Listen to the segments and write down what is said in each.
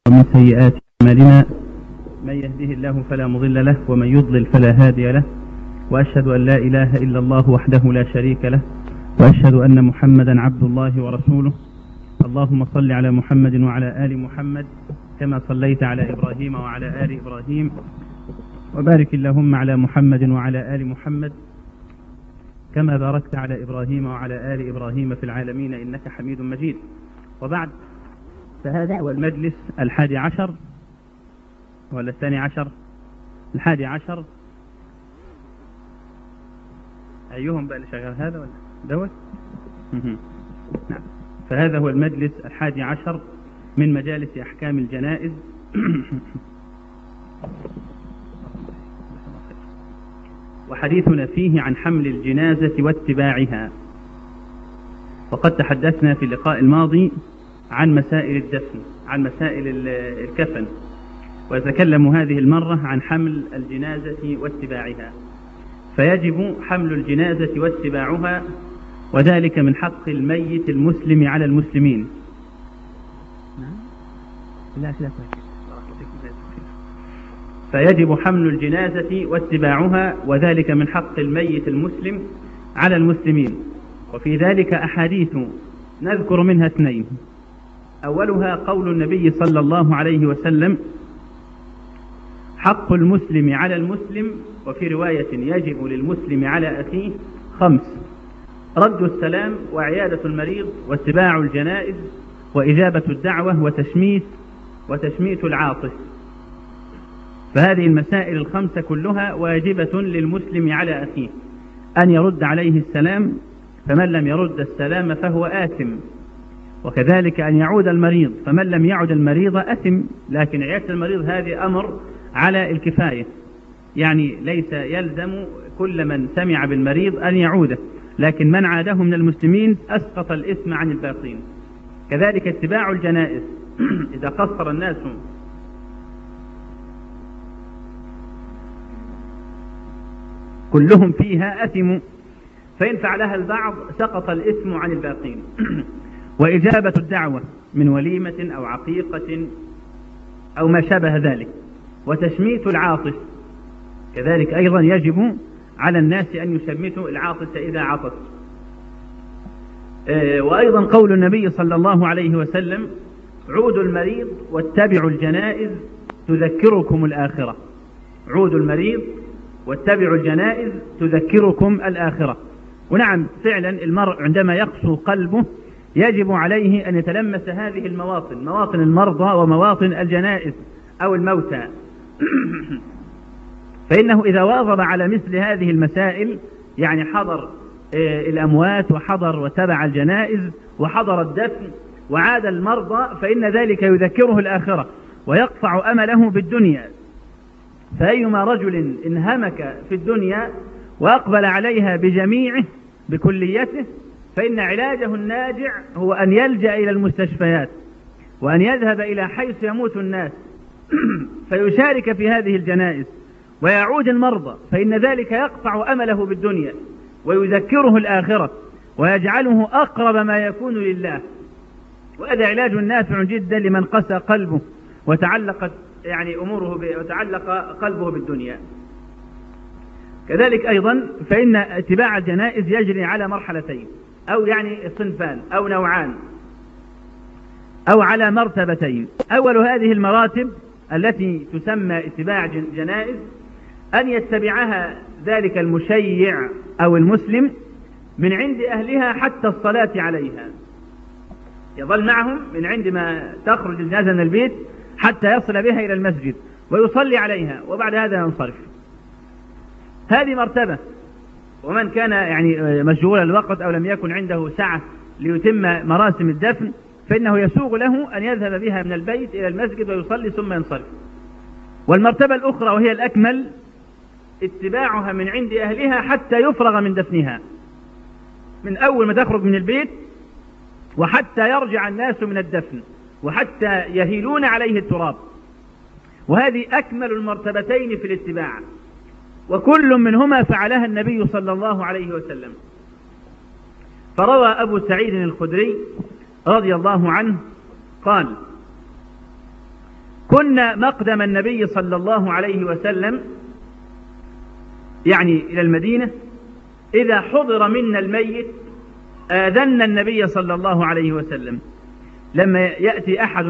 ومن سيئات أعمالنا من يهده الله فلا مضل له ومن يضلل فلا هادي له، وأشهد أن لا إله إلا الله وحده لا شريك له، وأشهد أن محمدا عبد الله ورسوله. اللهم صل على محمد وعلى آل محمد كما صليت على إبراهيم وعلى آل إبراهيم، وبارك اللهم على محمد وعلى آل محمد كما باركت على إبراهيم وعلى آل إبراهيم في العالمين إنك حميد مجيد. وبعد، فهذا هو المجلس 11 ولا 12؟ 11. أيهم بقى اللي شغال، هذا ولا دوت؟ نعم. فهذا هو المجلس 11 من مجالس أحكام الجنائز. وحديثنا فيه عن حمل الجنازة واتباعها. وقد تحدثنا في اللقاء الماضي عن مسائل الدفن، عن مسائل الكفن، ويتكلم هذه المرة عن حمل الجنازة واتباعها. فيجب حمل الجنازة واتباعها، وذلك من حق الميت المسلم على المسلمين. فيجب حمل الجنازة واتباعها، وذلك من حق الميت المسلم على المسلمين. وفي ذلك أحاديث نذكر منها 2. أولها قول النبي صلى الله عليه وسلم: حق المسلم على المسلم، وفي رواية يجب للمسلم على أخيه 5: رد السلام، وعيادة المريض، واتباع الجنائز، وإجابة الدعوة، وتشميت العاطف. فهذه المسائل 5 كلها واجبة للمسلم على أخيه، أن يرد عليه السلام، فمن لم يرد السلام فهو آثم. وكذلك أن يعود المريض، فمن لم يعد المريض أثم. لكن عيادة المريض هذه أمر على الكفاية، يعني ليس يلزم كل من سمع بالمريض أن يعوده، لكن من عاده من المسلمين أسقط الإثم عن الباقين. كذلك اتباع الجنائز، إذا قصر الناس كلهم فيها أثموا، فإن فعلها البعض سقط الإثم عن الباقين. وإجابة الدعوة من وليمة أو عقيقة أو ما شابه ذلك، وتشميت العاطس، كذلك أيضا يجب على الناس أن يشمتوا العاطس إذا عطس. وأيضا قول النبي صلى الله عليه وسلم: عودوا المريض واتبعوا الجنائز تذكركم الآخرة. عودوا المريض واتبعوا الجنائز تذكركم الآخرة. ونعم، فعلا المرء عندما يقسو قلبه يجب عليه أن يتلمس هذه المواطن، مواطن المرضى ومواطن الجنائز أو الموتى. فإنه إذا واظب على مثل هذه المسائل، يعني حضر الأموات وحضر وتبع الجنائز وحضر الدفن وعاد المرضى، فإن ذلك يذكره الآخرة ويقطع أمله بالدنيا. فأيما رجل انهمك في الدنيا وأقبل عليها بجميعه بكليته، فإن علاجه الناجع هو أن يلجأ إلى المستشفيات، وأن يذهب إلى حيث يموت الناس فيشارك في هذه الجنائز ويعود المرضى، فإن ذلك يقطع أمله بالدنيا ويذكره الآخرة ويجعله أقرب ما يكون لله. وهذا علاج نافع جدا لمن قسى قلبه وتعلقت وتعلق قلبه بالدنيا. كذلك أيضا فإن اتباع الجنائز يجري على مرحلتين، أو يعني صنفان أو نوعان، أو على مرتبتين. أول هذه المراتب التي تسمى اتباع جنائز أن يتبعها ذلك المشيع أو المسلم من عند أهلها حتى الصلاة عليها، يظل معهم من عندما تخرج الجنازة من البيت حتى يصل بها إلى المسجد ويصلي عليها، وبعد هذا ينصرف. هذه مرتبة. ومن كان يعني مشغول الوقت أو لم يكن عنده سعة ليتم مراسم الدفن، فإنه يسوغ له أن يذهب بها من البيت إلى المسجد ويصلي ثم ينصرف. والمرتبة الأخرى وهي الأكمل اتباعها من عند أهلها حتى يفرغ من دفنها، من أول ما تخرج من البيت وحتى يرجع الناس من الدفن وحتى يهيلون عليه التراب. وهذه أكمل المرتبتين في الاتباع، وكل منهما فعلها النبي صلى الله عليه وسلم. فروى أبو سعيد الخدري رضي الله عنه قال: كنا مقدم النبي صلى الله عليه وسلم يعني إلى المدينة إذا حضر منا الميت آذنا النبي صلى الله عليه وسلم. لما يأتي أحد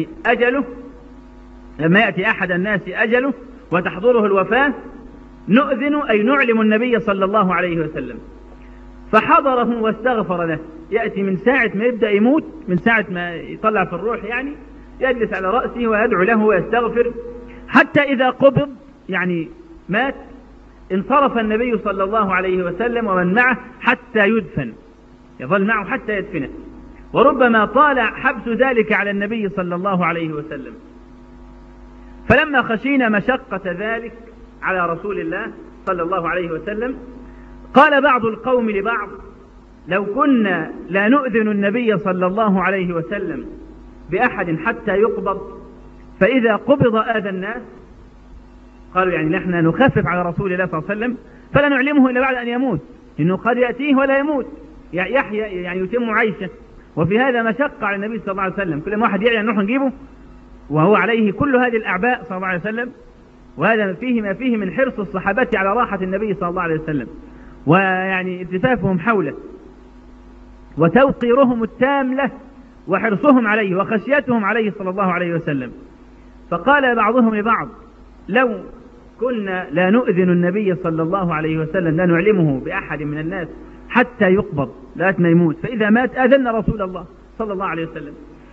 الناس أجله وتحضره الوفاة نؤذن أي نعلم النبي صلى الله عليه وسلم، فحضره واستغفر له. يأتي من ساعة ما يبدأ يموت، من ساعة ما يطلع في الروح يعني، يجلس على رأسه ويدعو له ويستغفر، حتى إذا قبض يعني مات انصرف النبي صلى الله عليه وسلم ومن معه حتى يدفن، يظل معه حتى يدفنه. وربما طال حبس ذلك على النبي صلى الله عليه وسلم. فلما خشينا مشقة ذلك على رسول الله صلى الله عليه وسلم قال بعض القوم لبعض: لو كنا لا نؤذن النبي صلى الله عليه وسلم بأحد حتى يقبض، فإذا قبض آذى الناس. قالوا يعني نحن نخفف على رسول الله صلى الله عليه وسلم فلا نعلمه إلا بعد أن يموت، إنه قد يأتيه ولا يموت، يحيى يعني يتم عيشه، وفي هذا مشقة على النبي صلى الله عليه وسلم. كل ما واحد يعي أن نروح نجيبه وهو عليه كل هذه الأعباء صلى الله عليه وسلم. وهذا فيه ما فيه من حرص الصحابة على راحة النبي صلى الله عليه وسلم، ويعني التفافهم حوله وتوقيرهم التام له وحرصهم عليه وخشيتهم عليه صلى الله عليه وسلم. فقال بعضهم لبعض: لو كنا لا نؤذن النبي صلى الله عليه وسلم لا نعلمه بأحد من الناس حتى يقبض لا ما يموت، فإذا مات آذن رسول الله صلى الله عليه وسلم.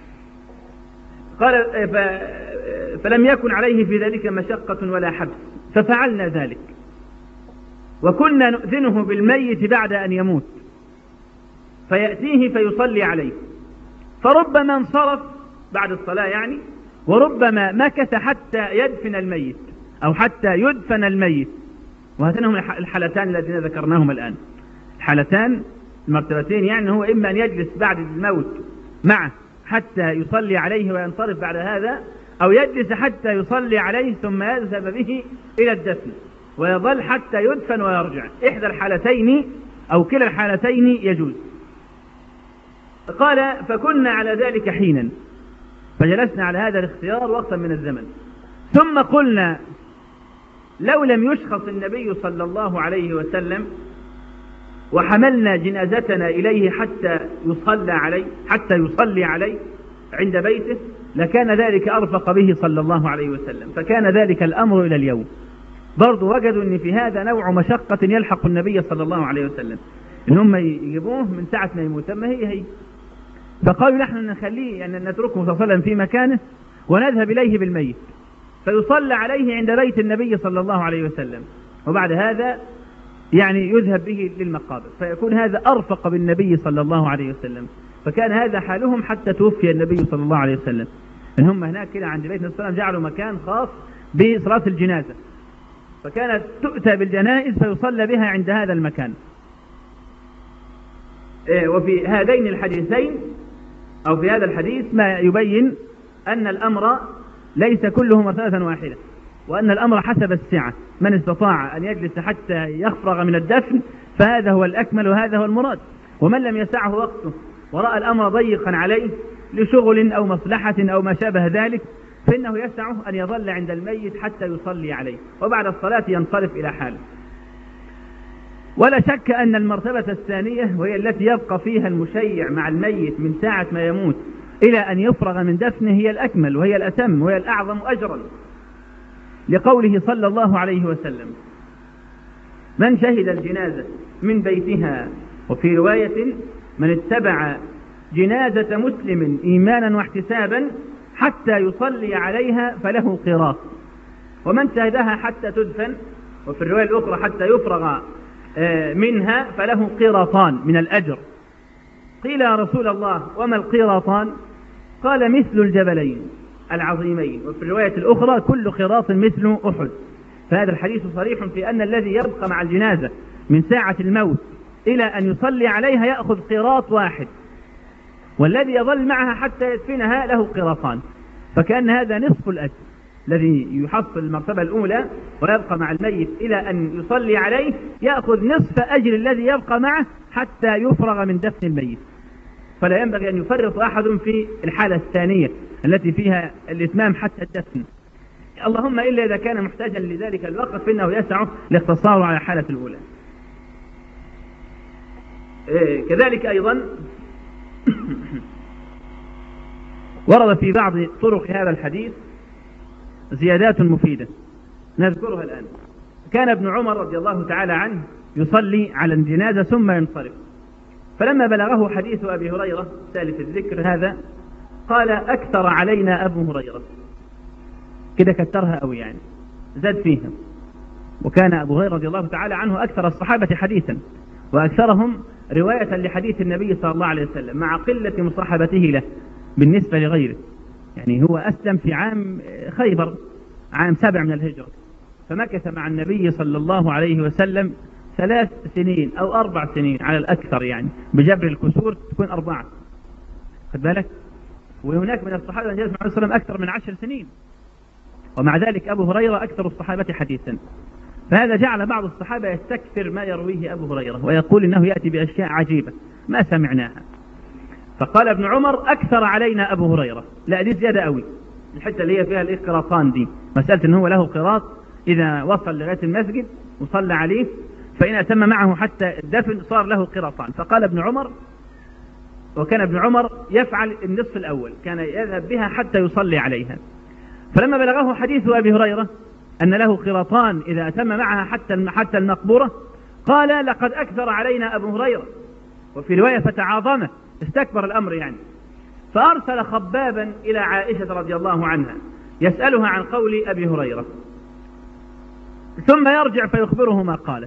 قال: فلم يكن عليه في ذلك مشقة ولا حبس، ففعلنا ذلك، وكنا نؤذنه بالميت بعد أن يموت، فيأتيه فيصلي عليه، فربما انصرف بعد الصلاة يعني، وربما مكث حتى يدفن الميت أو حتى يدفن الميت. وهاتان هم الحالتان الذين ذكرناهما الآن، الحالتان المرتبتين، يعني هو إما أن يجلس بعد الموت معه حتى يصلي عليه وينصرف بعد هذا، أو يجلس حتى يصلي عليه ثم يذهب به إلى الدفن ويظل حتى يدفن ويرجع. إحدى الحالتين أو كلا الحالتين يجوز. قال: فكنا على ذلك حينا، فجلسنا على هذا الاختيار وقتا من الزمن، ثم قلنا: لو لم يشخص النبي صلى الله عليه وسلم وحملنا جنازتنا إليه حتى يصلي عليه عند بيته لكان ذلك أرفق به صلى الله عليه وسلم. فكان ذلك الأمر إلى اليوم. برضو وجدوا أن في هذا نوع مشقة يلحق النبي صلى الله عليه وسلم، إن هم يجيبوه من ساعة ما يموت، أما هي فقالوا نحن نخليه يعني نتركه صلى الله عليه وسلم في مكانه ونذهب إليه بالميت فيصلى عليه عند بيت النبي صلى الله عليه وسلم، وبعد هذا يعني يذهب به للمقابر، فيكون هذا أرفق بالنبي صلى الله عليه وسلم. فكان هذا حالهم حتى توفي النبي صلى الله عليه وسلم، إن هم هناك كده عند بيت النبي صلى الله عليه وسلم جعلوا مكان خاص بصلاة الجنازة، فكانت تؤتى بالجنائز فيصلى بها عند هذا المكان. وفي هذين الحديثين أو في هذا الحديث ما يبين أن الأمر ليس كله مرتبة واحدة، وأن الأمر حسب السعة، من استطاع أن يجلس حتى يفرغ من الدفن فهذا هو الأكمل وهذا هو المراد، ومن لم يسعه وقته ورأى الأمر ضيقا عليه لشغل أو مصلحة أو ما شابه ذلك فإنه يسعه أن يظل عند الميت حتى يصلي عليه، وبعد الصلاة ينصرف إلى حاله. ولا شك أن المرتبة الثانية وهي التي يبقى فيها المشيع مع الميت من ساعة ما يموت إلى أن يفرغ من دفنه هي الأكمل وهي الأتم وهي الأعظم أجرا، لقوله صلى الله عليه وسلم: من شهد الجنازة من بيتها، وفي رواية: من اتبع جنازة مسلم إيمانا واحتسابا حتى يصلي عليها فله قيراط، ومن شهدها حتى تدفن، وفي الرواية الأخرى حتى يفرغ منها فله قيراطان من الأجر. قيل يا رسول الله وما القيراطان؟ قال: مثل الجبلين العظيمين، وفي الرواية الأخرى: كل قيراط مثل أحد. فهذا الحديث صريح في أن الذي يبقى مع الجنازة من ساعة الموت إلى أن يصلي عليها يأخذ قيراط واحد، والذي يظل معها حتى يدفنها له قيراطان، فكأن هذا نصف الأجر الذي يحصل المرتبة الأولى ويبقى مع الميت إلى أن يصلي عليه يأخذ نصف أجر الذي يبقى معه حتى يفرغ من دفن الميت. فلا ينبغي أن يفرط أحد في الحالة الثانية التي فيها الإتمام حتى الدفن، اللهم إلا إذا كان محتاجا لذلك الوقت فإنه يسعه الاقتصار على الحالة الأولى. كذلك أيضا ورد في بعض طرق هذا الحديث زيادات مفيدة نذكرها الآن. كان ابن عمر رضي الله تعالى عنه يصلي على الجنازة ثم ينصرف، فلما بلغه حديث أبي هريرة ثالث الذكر هذا قال أكثر علينا أبو هريرة، كده كترها أوي يعني زاد فيها. وكان أبو هريرة رضي الله تعالى عنه أكثر الصحابة حديثا وأكثرهم رواية لحديث النبي صلى الله عليه وسلم مع قلة مصاحبته له بالنسبة لغيره. يعني هو أسلم في عام خيبر عام 7 من الهجرة، فمكث مع النبي صلى الله عليه وسلم 3 سنين أو 4 سنين على الأكثر، يعني بجبر الكسور تكون 4. خد بالك، وهناك من الصحابة النبي صلى الله عليه وسلم أكثر من 10 سنين، ومع ذلك أبو هريرة أكثر الصحابة حديثا. فهذا جعل بعض الصحابة يستكثر ما يرويه أبو هريرة ويقول إنه يأتي بأشياء عجيبة ما سمعناها. فقال ابن عمر أكثر علينا أبو هريرة. لا دي زيادة قوي، الحتة اللي هي فيها القراطان دي، مسألة إن هو له قراط إذا وصل لغاية المسجد وصلى عليه فإن أتم معه حتى الدفن صار له قراطان. فقال ابن عمر، وكان ابن عمر يفعل النصف الأول، كان يذهب بها حتى يصلي عليها. فلما بلغه حديث أبي هريرة أن له قراطان إذا أتم معها حتى المقبورة قال لقد أكثر علينا أبو هريرة، وفي رواية فتعاظمه، استكبر الأمر يعني. فأرسل خبابا إلى عائشة رضي الله عنها يسألها عن قول أبي هريرة، ثم يرجع فيخبره ما قالت.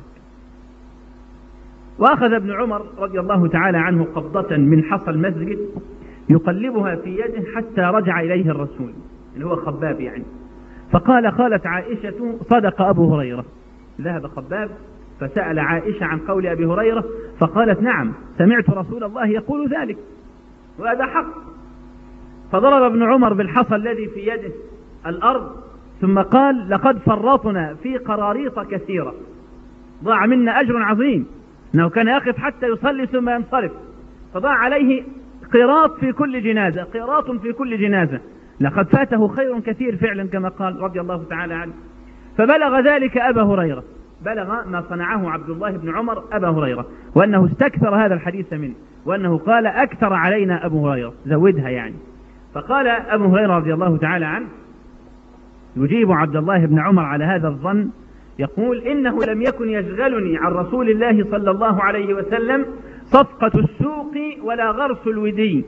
وأخذ ابن عمر رضي الله تعالى عنه قبضة من حصى المسجد يقلبها في يده حتى رجع إليه الرسول اللي هو خباب يعني. فقال قالت عائشة صدق أبو هريرة. ذهب خباب فسأل عائشة عن قول أبي هريرة فقالت نعم سمعت رسول الله يقول ذلك وهذا حق. فضرب ابن عمر بالحصى الذي في يده الأرض ثم قال لقد فرطنا في قراريط كثيرة، ضاع منا أجر عظيم، أنه كان يقف حتى يصلي ثم ينصرف، فضاع عليه قراط في كل جنازة، قراط في كل جنازة، لقد فاته خير كثير فعلا كما قال رضي الله تعالى عنه. فبلغ ذلك أبا هريرة، بلغ ما صنعه عبد الله بن عمر أبا هريرة، وأنه استكثر هذا الحديث منه، وأنه قال أكثر علينا أبو هريرة، زودها يعني. فقال أبو هريرة رضي الله تعالى عنه يجيب عبد الله بن عمر على هذا الظن يقول إنه لم يكن يشغلني عن رسول الله صلى الله عليه وسلم صفقة السوق ولا غرس الودي.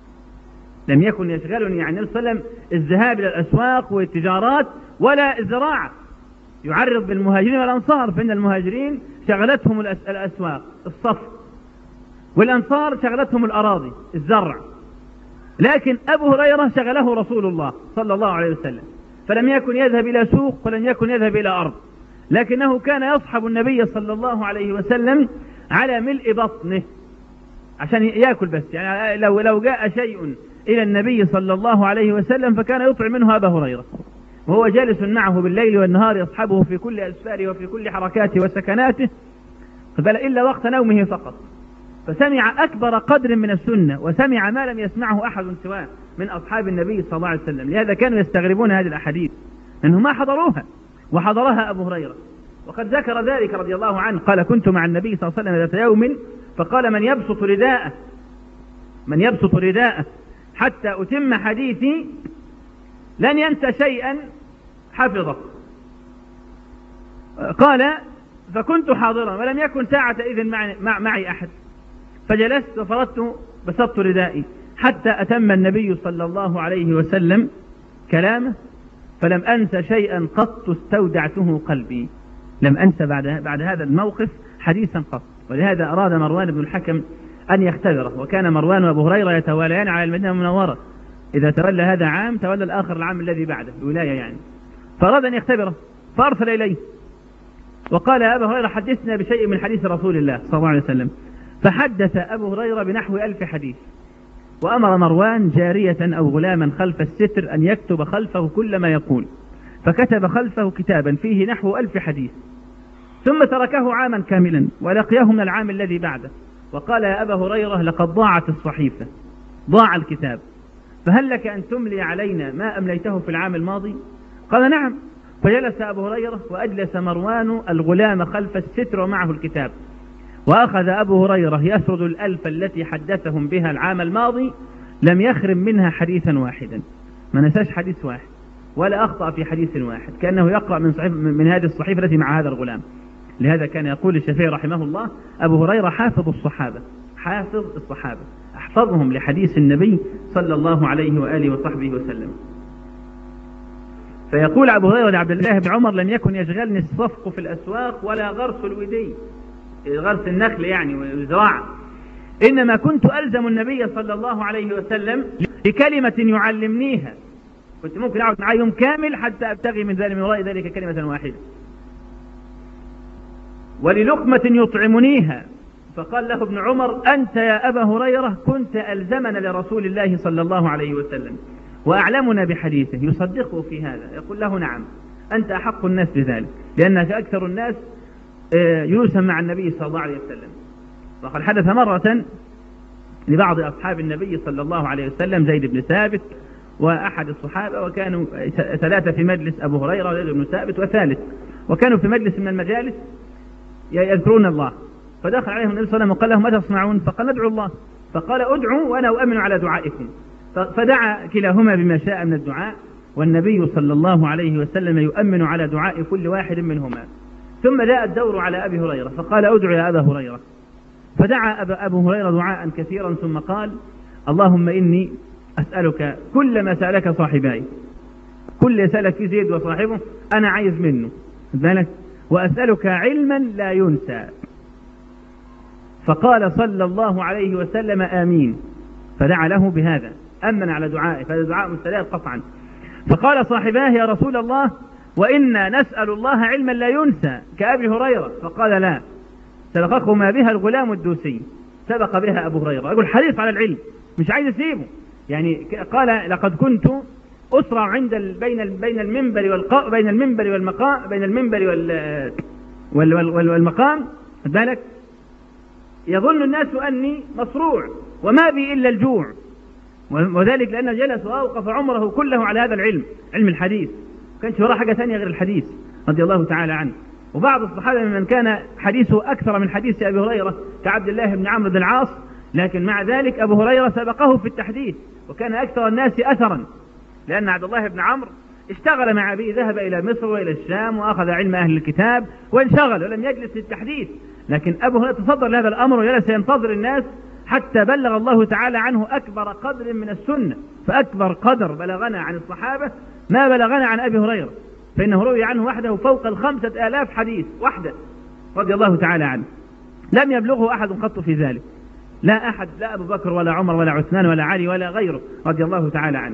لم يكن يشغلني عن النبي صلى الله عليه وسلم الذهاب إلى الأسواق والتجارات ولا الزراعة. يعرض بالمهاجرين والأنصار، فإن المهاجرين شغلتهم الأسواق الصفق، والأنصار شغلتهم الأراضي الزرع، لكن أبو هريرة شغله رسول الله صلى الله عليه وسلم، فلم يكن يذهب إلى سوق ولم يكن يذهب إلى أرض، لكنه كان يصحب النبي صلى الله عليه وسلم على ملء بطنه عشان يأكل بس، يعني لو جاء شيء إلى النبي صلى الله عليه وسلم فكان يطعم منه أبا هريرة، وهو جالس معه بالليل والنهار يصحبه في كل أسفاره وفي كل حركاته وسكناته، بل إلا وقت نومه فقط. فسمع أكبر قدر من السنة، وسمع ما لم يسمعه أحد سواه من أصحاب النبي صلى الله عليه وسلم، لهذا كانوا يستغربون هذه الأحاديث لأنهم ما حضروها، وحضرها أبو هريرة. وقد ذكر ذلك رضي الله عنه قال كنت مع النبي صلى الله عليه وسلم ذات يوم فقال من يبسط رداءه حتى أتم حديثي لن ينسى شيئا حفظه. قال فكنت حاضرا ولم يكن ساعة إذن معي أحد، فجلست وفرضت بسطت ردائي حتى أتم النبي صلى الله عليه وسلم كلامه فلم أنسى شيئا قط استودعته قلبي. لم أنسى بعد هذا الموقف حديثا قط. ولهذا أراد مروان بن الحكم أن يختبره، وكان مروان وأبو هريرة يتواليان على المدينة المنورة، إذا تولى هذا عام تولى الآخر العام الذي بعده الولاية يعني، فأراد أن يختبره فأرسل إليه وقال يا أبا هريرة حدثنا بشيء من حديث رسول الله صلى الله عليه وسلم. فحدث أبو هريرة بنحو 1000 حديث، وأمر مروان جارية أو غلاما خلف الستر أن يكتب خلفه كل ما يقول، فكتب خلفه كتابا فيه نحو 1000 حديث، ثم تركه عاما كاملا ولقيه من العام الذي بعده، وقال يا أبا هريرة لقد ضاعت الصحيفة، ضاع الكتاب، فهل لك أن تملي علينا ما أمليته في العام الماضي؟ قال نعم. فجلس أبو هريرة وأجلس مروان الغلام خلف الستر ومعه الكتاب، وأخذ أبو هريرة يسرد الألف التي حدثهم بها العام الماضي، لم يخرم منها حديثا واحدا، ما نساش حديث واحد ولا أخطأ في حديث واحد، كأنه يقرأ من هذه الصحيفة التي مع هذا الغلام. لهذا كان يقول الشافعي رحمه الله: أبو هريرة حافظ الصحابة، حافظ الصحابة، أحفظهم لحديث النبي صلى الله عليه وآله وصحبه وسلم. فيقول أبو هريرة لعبد الله بن عمر: لم يكن يشغلني الصفق في الأسواق ولا غرس الودي، غرس النخل يعني والزراعة، إنما كنت ألزم النبي صلى الله عليه وسلم بكلمة يعلمنيها، كنت ممكن أقعد معه يوم كامل حتى أبتغي من وراء ذلك كلمة واحدة، وللقمة يطعمنيها. فقال له ابن عمر: أنت يا أبا هريرة كنت ألزمنا لرسول الله صلى الله عليه وسلم وأعلمنا بحديثه، يصدقه في هذا، يقول له: نعم أنت أحق الناس بذلك، لأنك أكثر الناس جلوسا مع النبي صلى الله عليه وسلم. وقد حدث مرة لبعض أصحاب النبي صلى الله عليه وسلم، زيد بن ثابت وأحد الصحابة، وكانوا ثلاثة في مجلس، أبو هريرة وزيد بن ثابت وثالث، وكانوا في مجلس من المجالس يذكرون الله، فدخل عليهم النبي صلى الله عليه وسلم وقال لهم: ماذا تصنعون؟ فقال: ندعو الله. فقال: ادعوا وأنا أؤمن على دعائكم. فدعا كلاهما بما شاء من الدعاء، والنبي صلى الله عليه وسلم يؤمن على دعاء كل واحد منهما. ثم جاء الدور على أبي هريرة فقال: ادعوا يا أبا هريرة. فدعا أبو هريرة دعاء كثيرا ثم قال: اللهم إني أسألك كل ما سألك صاحباي، كل يسألك في زيد وصاحبه أنا عايز منه بالك، وأسألك علما لا ينسى. فقال صلى الله عليه وسلم: آمين. فدعا له بهذا، أمن على دعائه، فهذا دعاء مستجاب قطعا. فقال صاحباه: يا رسول الله، وإنا نسأل الله علما لا ينسى كأبي هريرة. فقال: لا، سبقكما بها الغلام الدوسي، سبق بها أبو هريرة، يقول حريص على العلم مش عايز يسيبه. يعني قال: لقد كنت أسرع عند بين المنبر والمقام، بين المنبر والمقام بالك، يظن الناس أني مصروع وما بي إلا الجوع، وذلك لأنه جلس وأوقف عمره كله على هذا العلم، علم الحديث، كانش وراه حاجة ثانية غير الحديث رضي الله تعالى عنه. وبعض الصحابة من كان حديثه أكثر من حديث أبي هريرة كعبد الله بن عمرو بن العاص، لكن مع ذلك أبو هريرة سبقه في التحديث وكان أكثر الناس أثرا، لأن عبد الله بن عمرو اشتغل مع أبيه، ذهب إلى مصر وإلى الشام وأخذ علم أهل الكتاب وانشغل ولم يجلس للتحديث، لكن أبو هريرة تصدر لهذا الأمر وجلس ينتظر الناس حتى بلغ الله تعالى عنه أكبر قدر من السنة. فأكبر قدر بلغنا عن الصحابة ما بلغنا عن أبي هريرة، فإنه روي عنه وحده فوق 5000 حديث وحده رضي الله تعالى عنه، لم يبلغه أحد قط في ذلك، لا أحد، لا أبو بكر ولا عمر ولا عثمان ولا علي ولا غيره رضي الله تعالى عنه.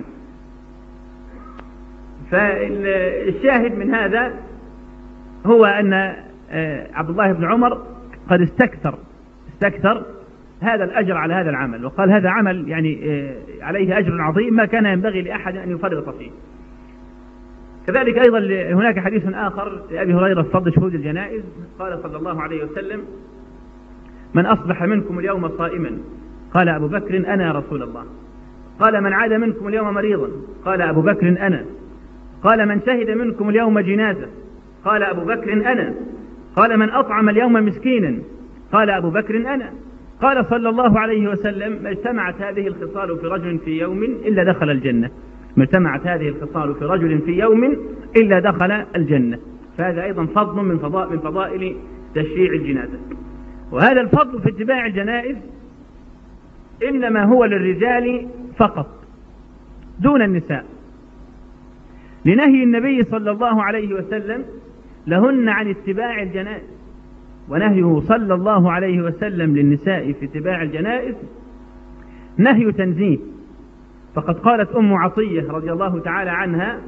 فالشاهد من هذا هو أن عبد الله بن عمر قد استكثر هذا الأجر على هذا العمل، وقال: هذا عمل يعني عليه أجر عظيم ما كان ينبغي لأحد أن يفرط فيه. كذلك أيضا هناك حديث آخر لأبي هريرة في فضل شهود الجنائز، قال صلى الله عليه وسلم: من أصبح منكم اليوم صائما؟ قال أبو بكر: أنا يا رسول الله. قال: من عاد منكم اليوم مريضا؟ قال أبو بكر: أنا. قال: من شهد منكم اليوم جنازة؟ قال أبو بكر: أنا. قال: من أطعم اليوم مسكينا؟ قال أبو بكر: أنا. قال صلى الله عليه وسلم: ما اجتمعت هذه الخصال في رجل في يوم إلا دخل الجنة، ما اجتمعت هذه الخصال في رجل في يوم إلا دخل الجنة. فهذا أيضا فضل من فضائل تشييع الجنازة. وهذا الفضل في اتباع الجنائز إنما هو للرجال فقط دون النساء، لنهي النبي صلى الله عليه وسلم لهن عن اتباع الجنائز، ونهيه صلى الله عليه وسلم للنساء في اتباع الجنائز نهي تنزيه. فقد قالت أم عطية رضي الله تعالى عنها: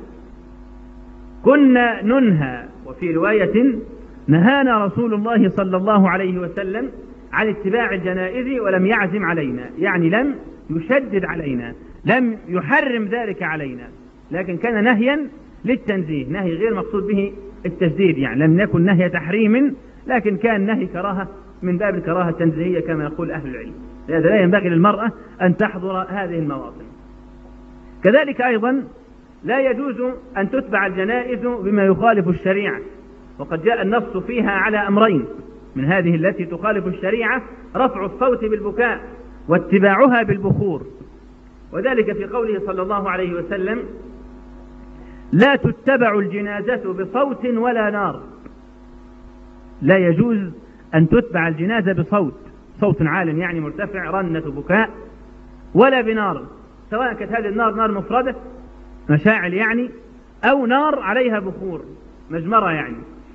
كنا ننهى، وفي رواية نهانا رسول الله صلى الله عليه وسلم عن اتباع الجنائز ولم يعزم علينا، يعني لم يشدد علينا، لم يحرم ذلك علينا، لكن كان نهيا للتنزيه، نهي غير مقصود به التشديد، يعني لم يكن نهي تحريم، لكن كان نهي كراهة من باب الكراهة التنزيهية كما يقول أهل العلم. لهذا لا ينبغي للمرأة أن تحضر هذه المواطن. كذلك أيضا لا يجوز أن تتبع الجنائز بما يخالف الشريعة، وقد جاء النص فيها على أمرين. من هذه التي تخالف الشريعة رفع الصوت بالبكاء واتباعها بالبخور، وذلك في قوله صلى الله عليه وسلم: لا تتبع الجنازة بصوت ولا نار. لا يجوز أن تتبع الجنازة بصوت، صوت عال يعني مرتفع رنة بكاء، ولا بنار، سواء كانت هذه النار نار مفردة مشاعل يعني، أو نار عليها بخور مجمرة يعني.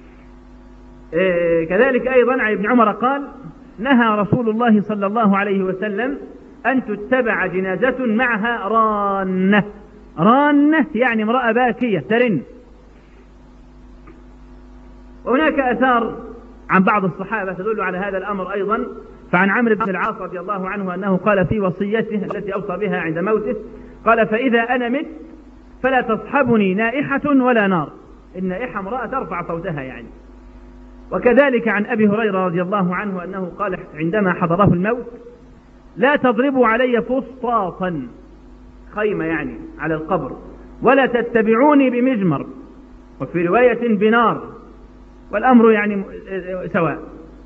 كذلك أيضا عن ابن عمر قال: نهى رسول الله صلى الله عليه وسلم أن تتبع جنازة معها رانة. رانة يعني امرأة باكية ترن. وهناك أثار عن بعض الصحابة تدل على هذا الأمر أيضا. فعن عمرو بن العاص رضي الله عنه أنه قال في وصيته التي أوصى بها عند موته، قال: فإذا أنا مت فلا تصحبني نائحة ولا نار. النائحة امرأة ترفع صوتها يعني. وكذلك عن أبي هريرة رضي الله عنه أنه قال عندما حضره الموت: لا تضربوا علي فسطاطا، خيمة يعني على القبر، ولا تتبعوني بمجمر، وفي رواية بنار، والأمر يعني سواء.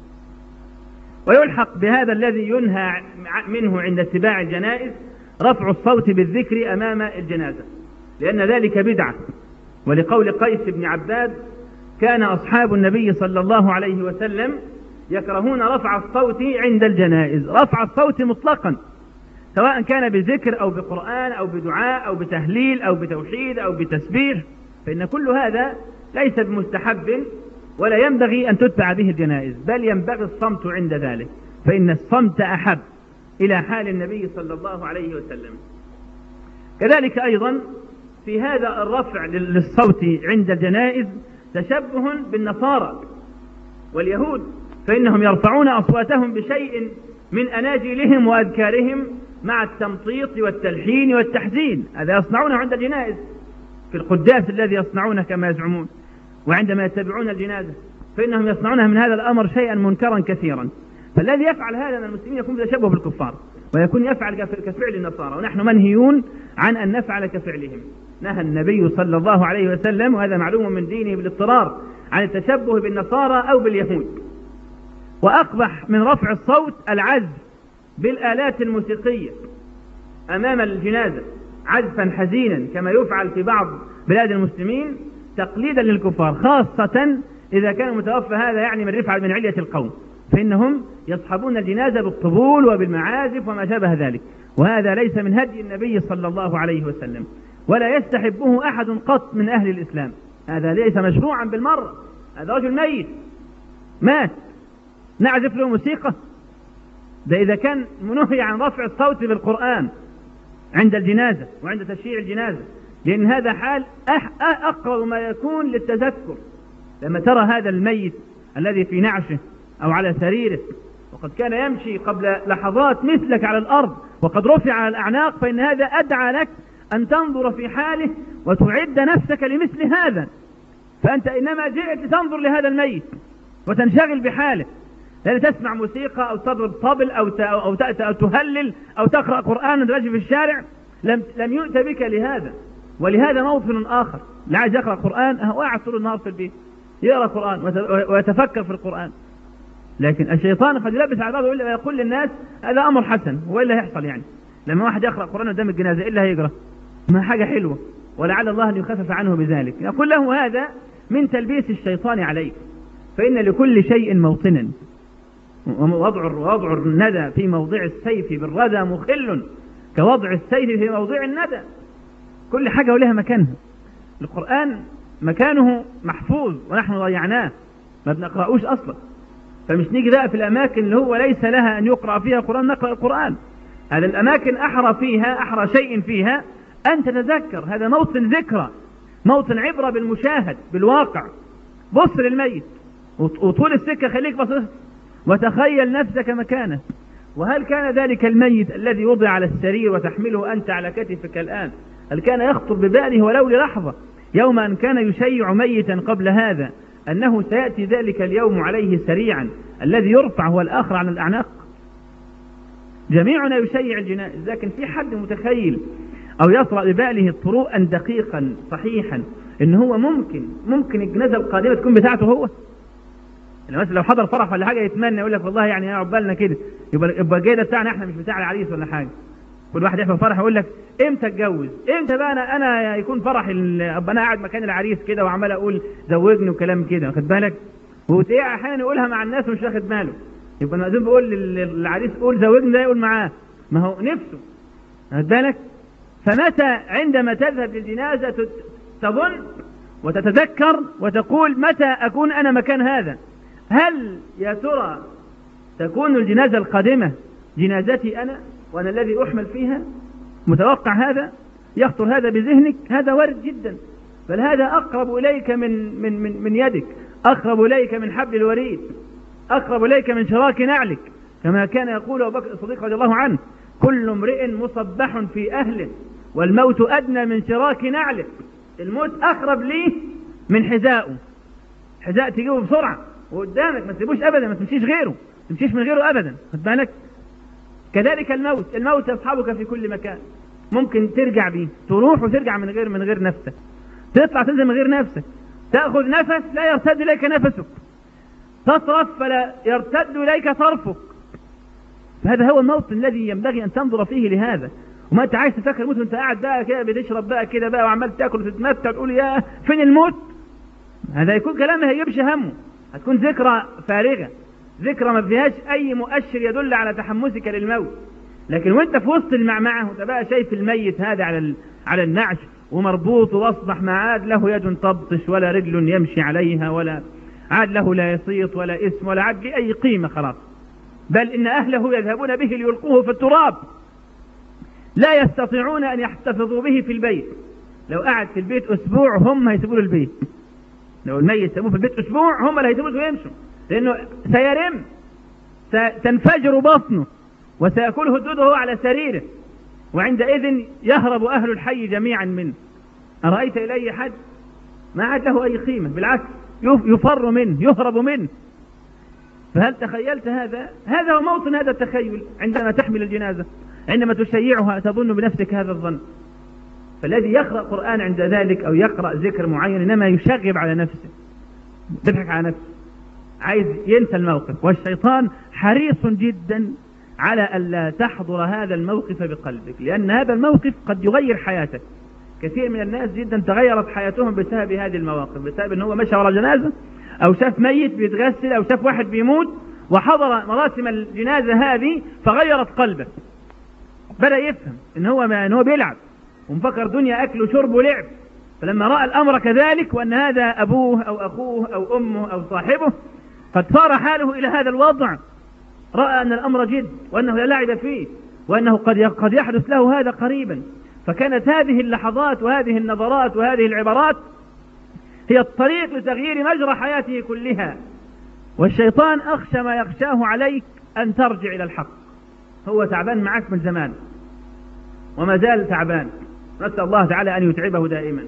ويلحق بهذا الذي ينهى منه عند اتباع الجنائز رفع الصوت بالذكر أمام الجنازة، لأن ذلك بدعة. ولقول قيس بن عباد: كان أصحاب النبي صلى الله عليه وسلم يكرهون رفع الصوت عند الجنائز، رفع الصوت مطلقا، سواء كان بذكر أو بقرآن أو بدعاء أو بتهليل أو بتوحيد أو بتسبيح، فإن كل هذا ليس بمستحب ولا ينبغي أن تتبع به الجنائز، بل ينبغي الصمت عند ذلك، فإن الصمت أحب إلى حال النبي صلى الله عليه وسلم. كذلك أيضا في هذا الرفع للصوت عند الجنائز تشبه بالنصارى واليهود، فإنهم يرفعون أصواتهم بشيء من أناجيلهم وأذكارهم مع التمطيط والتلحين والتحزين. هذا يصنعونه عند الجنائز في القداس الذي يصنعونه كما يزعمون، وعندما يتبعون الجنازة فإنهم يصنعونها من هذا الأمر شيئا منكرا كثيرا. فالذي يفعل هذا من المسلمين يكون بتشبه بالكفار، ويكون يفعل كفعل النصارى، ونحن منهيون عن أن نفعل كفعلهم. نهى النبي صلى الله عليه وسلم، وهذا معلوم من دينه بالاضطرار، عن التشبه بالنصارى أو باليهود. وأقبح من رفع الصوت العزف بالآلات الموسيقية أمام الجنازة عزفا حزينا كما يفعل في بعض بلاد المسلمين تقليدا للكفار، خاصة إذا كان المتوفى هذا يعني من رفعة من علية القوم، فإنهم يصحبون الجنازة بالطبول وبالمعازف وما شابه ذلك، وهذا ليس من هدي النبي صلى الله عليه وسلم، ولا يستحبه أحد قط من أهل الإسلام. هذا ليس مشروعا بالمرة. هذا رجل ميت مات نعزف له موسيقى؟ ده إذا كان منهي عن رفع الصوت بالقرآن عند الجنازة وعند تشييع الجنازة، لأن هذا حال أقرب ما يكون للتذكر. لما ترى هذا الميت الذي في نعشه أو على سريره وقد كان يمشي قبل لحظات مثلك على الأرض وقد رفع على الأعناق، فإن هذا أدعى لك أن تنظر في حاله وتعد نفسك لمثل هذا. فأنت إنما جئت لتنظر لهذا الميت وتنشغل بحاله، لا تسمع موسيقى أو تضرب طبل أو تهلل أو تقرأ قرآن وتمشي في الشارع. لم يؤت بك لهذا. ولهذا موطن آخر، لا عايز يقرأ قرآن هو قاعد طول النهار في البيت يقرأ قرآن ويتفكر في القرآن، لكن الشيطان قد يلبس على بعضه ويقول للناس هذا أمر حسن. وإلا هيحصل يعني لما واحد يقرأ قرآن قدام الجنازة إلا هيقرأ ما حاجة حلوة، ولعل الله أن يخفف عنه بذلك. يقول له هذا من تلبيس الشيطان عليك، فإن لكل شيء موطنا، ووضع الندى في موضع السيف بالردى مخل كوضع السيف في موضع الندى. كل حاجة ولها مكانها. القرآن مكانه محفوظ ونحن ضيعناه ما بنقرأوش أصلا، فمش نيجي بقى في الأماكن اللي هو ليس لها أن يقرأ فيها القرآن نقرأ القرآن. هذا الأماكن أحرى شيء فيها أن تتذكر. هذا موطن ذكرى، موطن عبرة بالمشاهد بالواقع. بص للميت وطول السكة خليك بص وتخيل نفسك مكانه. وهل كان ذلك الميت الذي وضع على السرير وتحمله أنت على كتفك الآن، هل كان يخطر بباله ولو للحظة يوم أن كان يشيع ميتا قبل هذا أنه سيأتي ذلك اليوم عليه سريعا الذي يرفع هو الآخر عن الأعناق؟ جميعنا يشيع الجنائز، لكن في حد متخيل أو يطرأ بباله طروءا دقيقا صحيحا إن هو ممكن الجنازة القادمة تكون بتاعته هو. يعني مثلا لو حضر فرح ولا حاجة يتمنى يقول لك والله يعني يا عقبالنا كده، يبقى الجاي ده بتاعنا احنا مش بتاع العريس ولا حاجة. كل واحد يحضر فرح يقول لك امتى اتجوز، امتى بقى انا يكون فرح ابقى انا قاعد مكان العريس كده وعمال اقول زوجني وكلام كده، واخد بالك؟ وتلاقيه احيانا يقولها مع الناس ومش واخد باله. يبقى المأذون بيقول للعريس قول زوجني، ده يقول معاه، ما هو نفسه، واخد بالك؟ فمتى عندما تذهب للجنازة تظن وتتذكر وتقول متى أكون أنا مكان هذا؟ هل يا ترى تكون الجنازة القادمة جنازتي أنا وأنا الذي أحمل فيها؟ متوقع هذا؟ يخطر هذا بذهنك؟ هذا وارد جدا، بل هذا أقرب إليك من يدك، أقرب إليك من حبل الوريد، أقرب إليك من شراك نعلك، كما كان يقول أبو بكر الصديق رضي الله عنه: كل امرئ مصبح في أهله والموت أدنى من شراك نعله. الموت أقرب ليه من حذائه، حذاء تجيبه بسرعة وقدامك، ما تسيبوش أبدا، ما تمشيش غيره، ما تمشيش من غيره أبدا، خد بالك؟ كذلك الموت يصحبك في كل مكان، ممكن ترجع بيه، تروح وترجع من غير نفسك، تطلع تنزل من غير نفسك، تأخذ نفس لا يرتد إليك نفسك، تصرف فلا يرتد إليك طرفك. فهذا هو الموت الذي ينبغي أن تنظر فيه لهذا. وما أنت عايز تفكر الموت وأنت قاعد بقى كده بتشرب بقى كده بقى وعمال تاكل وتتمتع تقول يا فين الموت؟ هذا يكون كلام ما هيجيبش همه، هتكون ذكرى فارغة، ذكرى ما فيهاش أي مؤشر يدل على تحمسك للموت. لكن وأنت في وسط المعمعة وأنت بقى شايف الميت هذا على النعش ومربوط وأصبح ما عاد له يد تبطش ولا رجل يمشي عليها ولا عاد له لا يصيط ولا اسم ولا عاد له أي قيمة خلاص، بل إن أهله يذهبون به ليلقوه في التراب، لا يستطيعون أن يحتفظوا به في البيت. لو قعد في البيت أسبوع هم هيسيبوا له البيت، لو الميت سابوه في البيت أسبوع هم اللي هيسيبوه ويمشوا، لأنه سيرم، ستنفجر بطنه وسيأكله الدود وهو على سريره، وعندئذ يهرب أهل الحي جميعا منه. أرأيت إلي حد ما عاد له أي قيمة، بالعكس يفر منه، يهرب منه. فهل تخيلت هذا؟ هذا هو موطن هذا التخيل عندما تحمل الجنازة، عندما تشيعها تظن بنفسك هذا الظن. فالذي يقرأ قرآن عند ذلك أو يقرأ ذكر معين إنما يشغب على نفسه، يضحك على نفسه، عايز ينسى الموقف. والشيطان حريص جدا على ألا تحضر هذا الموقف بقلبك، لأن هذا الموقف قد يغير حياتك. كثير من الناس جدا تغيرت حياتهم بسبب هذه المواقف، بسبب أنه مشى ورا جنازة أو شاف ميت بيتغسل أو شاف واحد بيموت وحضر مراسم الجنازة هذه فغيرت قلبه، بدأ يفهم إن هو بيلعب ومفكر دنيا أكل وشرب ولعب. فلما رأى الأمر كذلك وأن هذا أبوه أو أخوه أو أمه أو صاحبه قد صار حاله إلى هذا الوضع، رأى أن الأمر جد وأنه لا لعب فيه وأنه قد يحدث له هذا قريبا. فكانت هذه اللحظات وهذه النظرات وهذه العبارات هي الطريق لتغيير مجرى حياته كلها. والشيطان أخشى ما يخشاه عليك أن ترجع إلى الحق. هو تعبان معك من زمان وما زال تعبان، نسأل الله تعالى أن يتعبه دائما.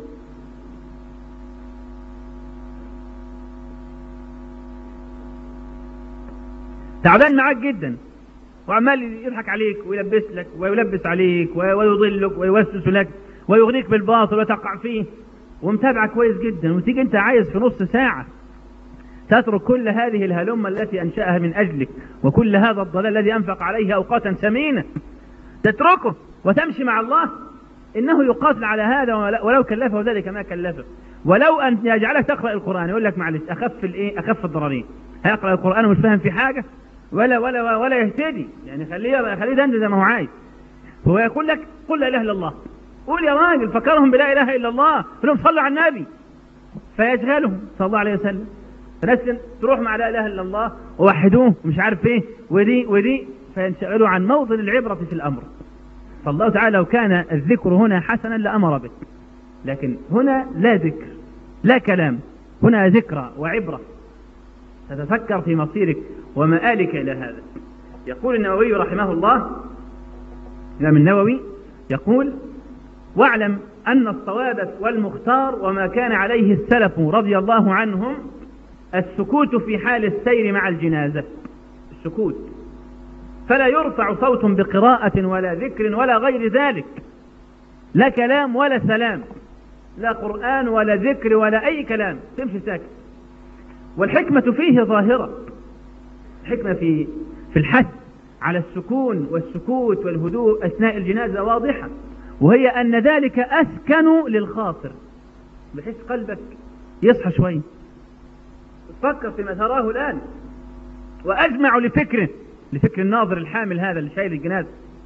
تعبان معك جدا وعمال يضحك عليك ويلبس لك ويلبس عليك ويضلك ويوسوس لك ويغريك بالباطل وتقع فيه ومتابعة كويس جدا، وتيجي انت عايز في نص ساعة تترك كل هذه الهلمة التي أنشأها من أجلك وكل هذا الضلال الذي أنفق عليه أوقاتا ثمينة، تتركه وتمشي مع الله. إنه يقاتل على هذا ولو كلفه ذلك ما كلفه. ولو أن يجعلك تقرأ القرآن يقول لك معلش أخف الضررين، هيقرأ القرآن ومش فاهم في حاجة ولا يهتدي، يعني خليه دند زي ما هو عايز. هو يقول لك قل لا إله إلا الله، قول يا راجل فكرهم بلا إله إلا الله، لهم صلوا على النبي، فيشغلهم صلى الله عليه وسلم. فناس تروح مع لا إله إلا الله ووحدوه ومش عارف ايه ودي فينشغلوا عن موضع العبرة في الأمر. فالله تعالى لو كان الذكر هنا حسنا لأمر به، لكن هنا لا ذكر لا كلام، هنا ذكرى وعبرة تتفكر في مصيرك ومآلك إلى هذا. يقول النووي رحمه الله، الإمام النووي يقول: واعلم أن الصواب والمختار وما كان عليه السلف رضي الله عنهم السكوت في حال السير مع الجنازة، السكوت، فلا يرفع صوت بقراءة ولا ذكر ولا غير ذلك، لا كلام ولا سلام، لا قرآن ولا ذكر ولا أي كلام، تمشي ساكت. والحكمة فيه ظاهرة، الحكمة في الحث على السكون والسكوت والهدوء أثناء الجنازة واضحة، وهي أن ذلك أسكن للخاطر، بحيث قلبك يصحى شوي، تفكر فيما تراه الآن، وأجمع لفكر الناظر الحامل هذا اللي شايل الجنازة،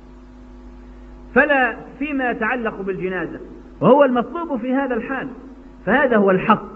فلا فيما يتعلق بالجنازة، وهو المطلوب في هذا الحال. فهذا هو الحق،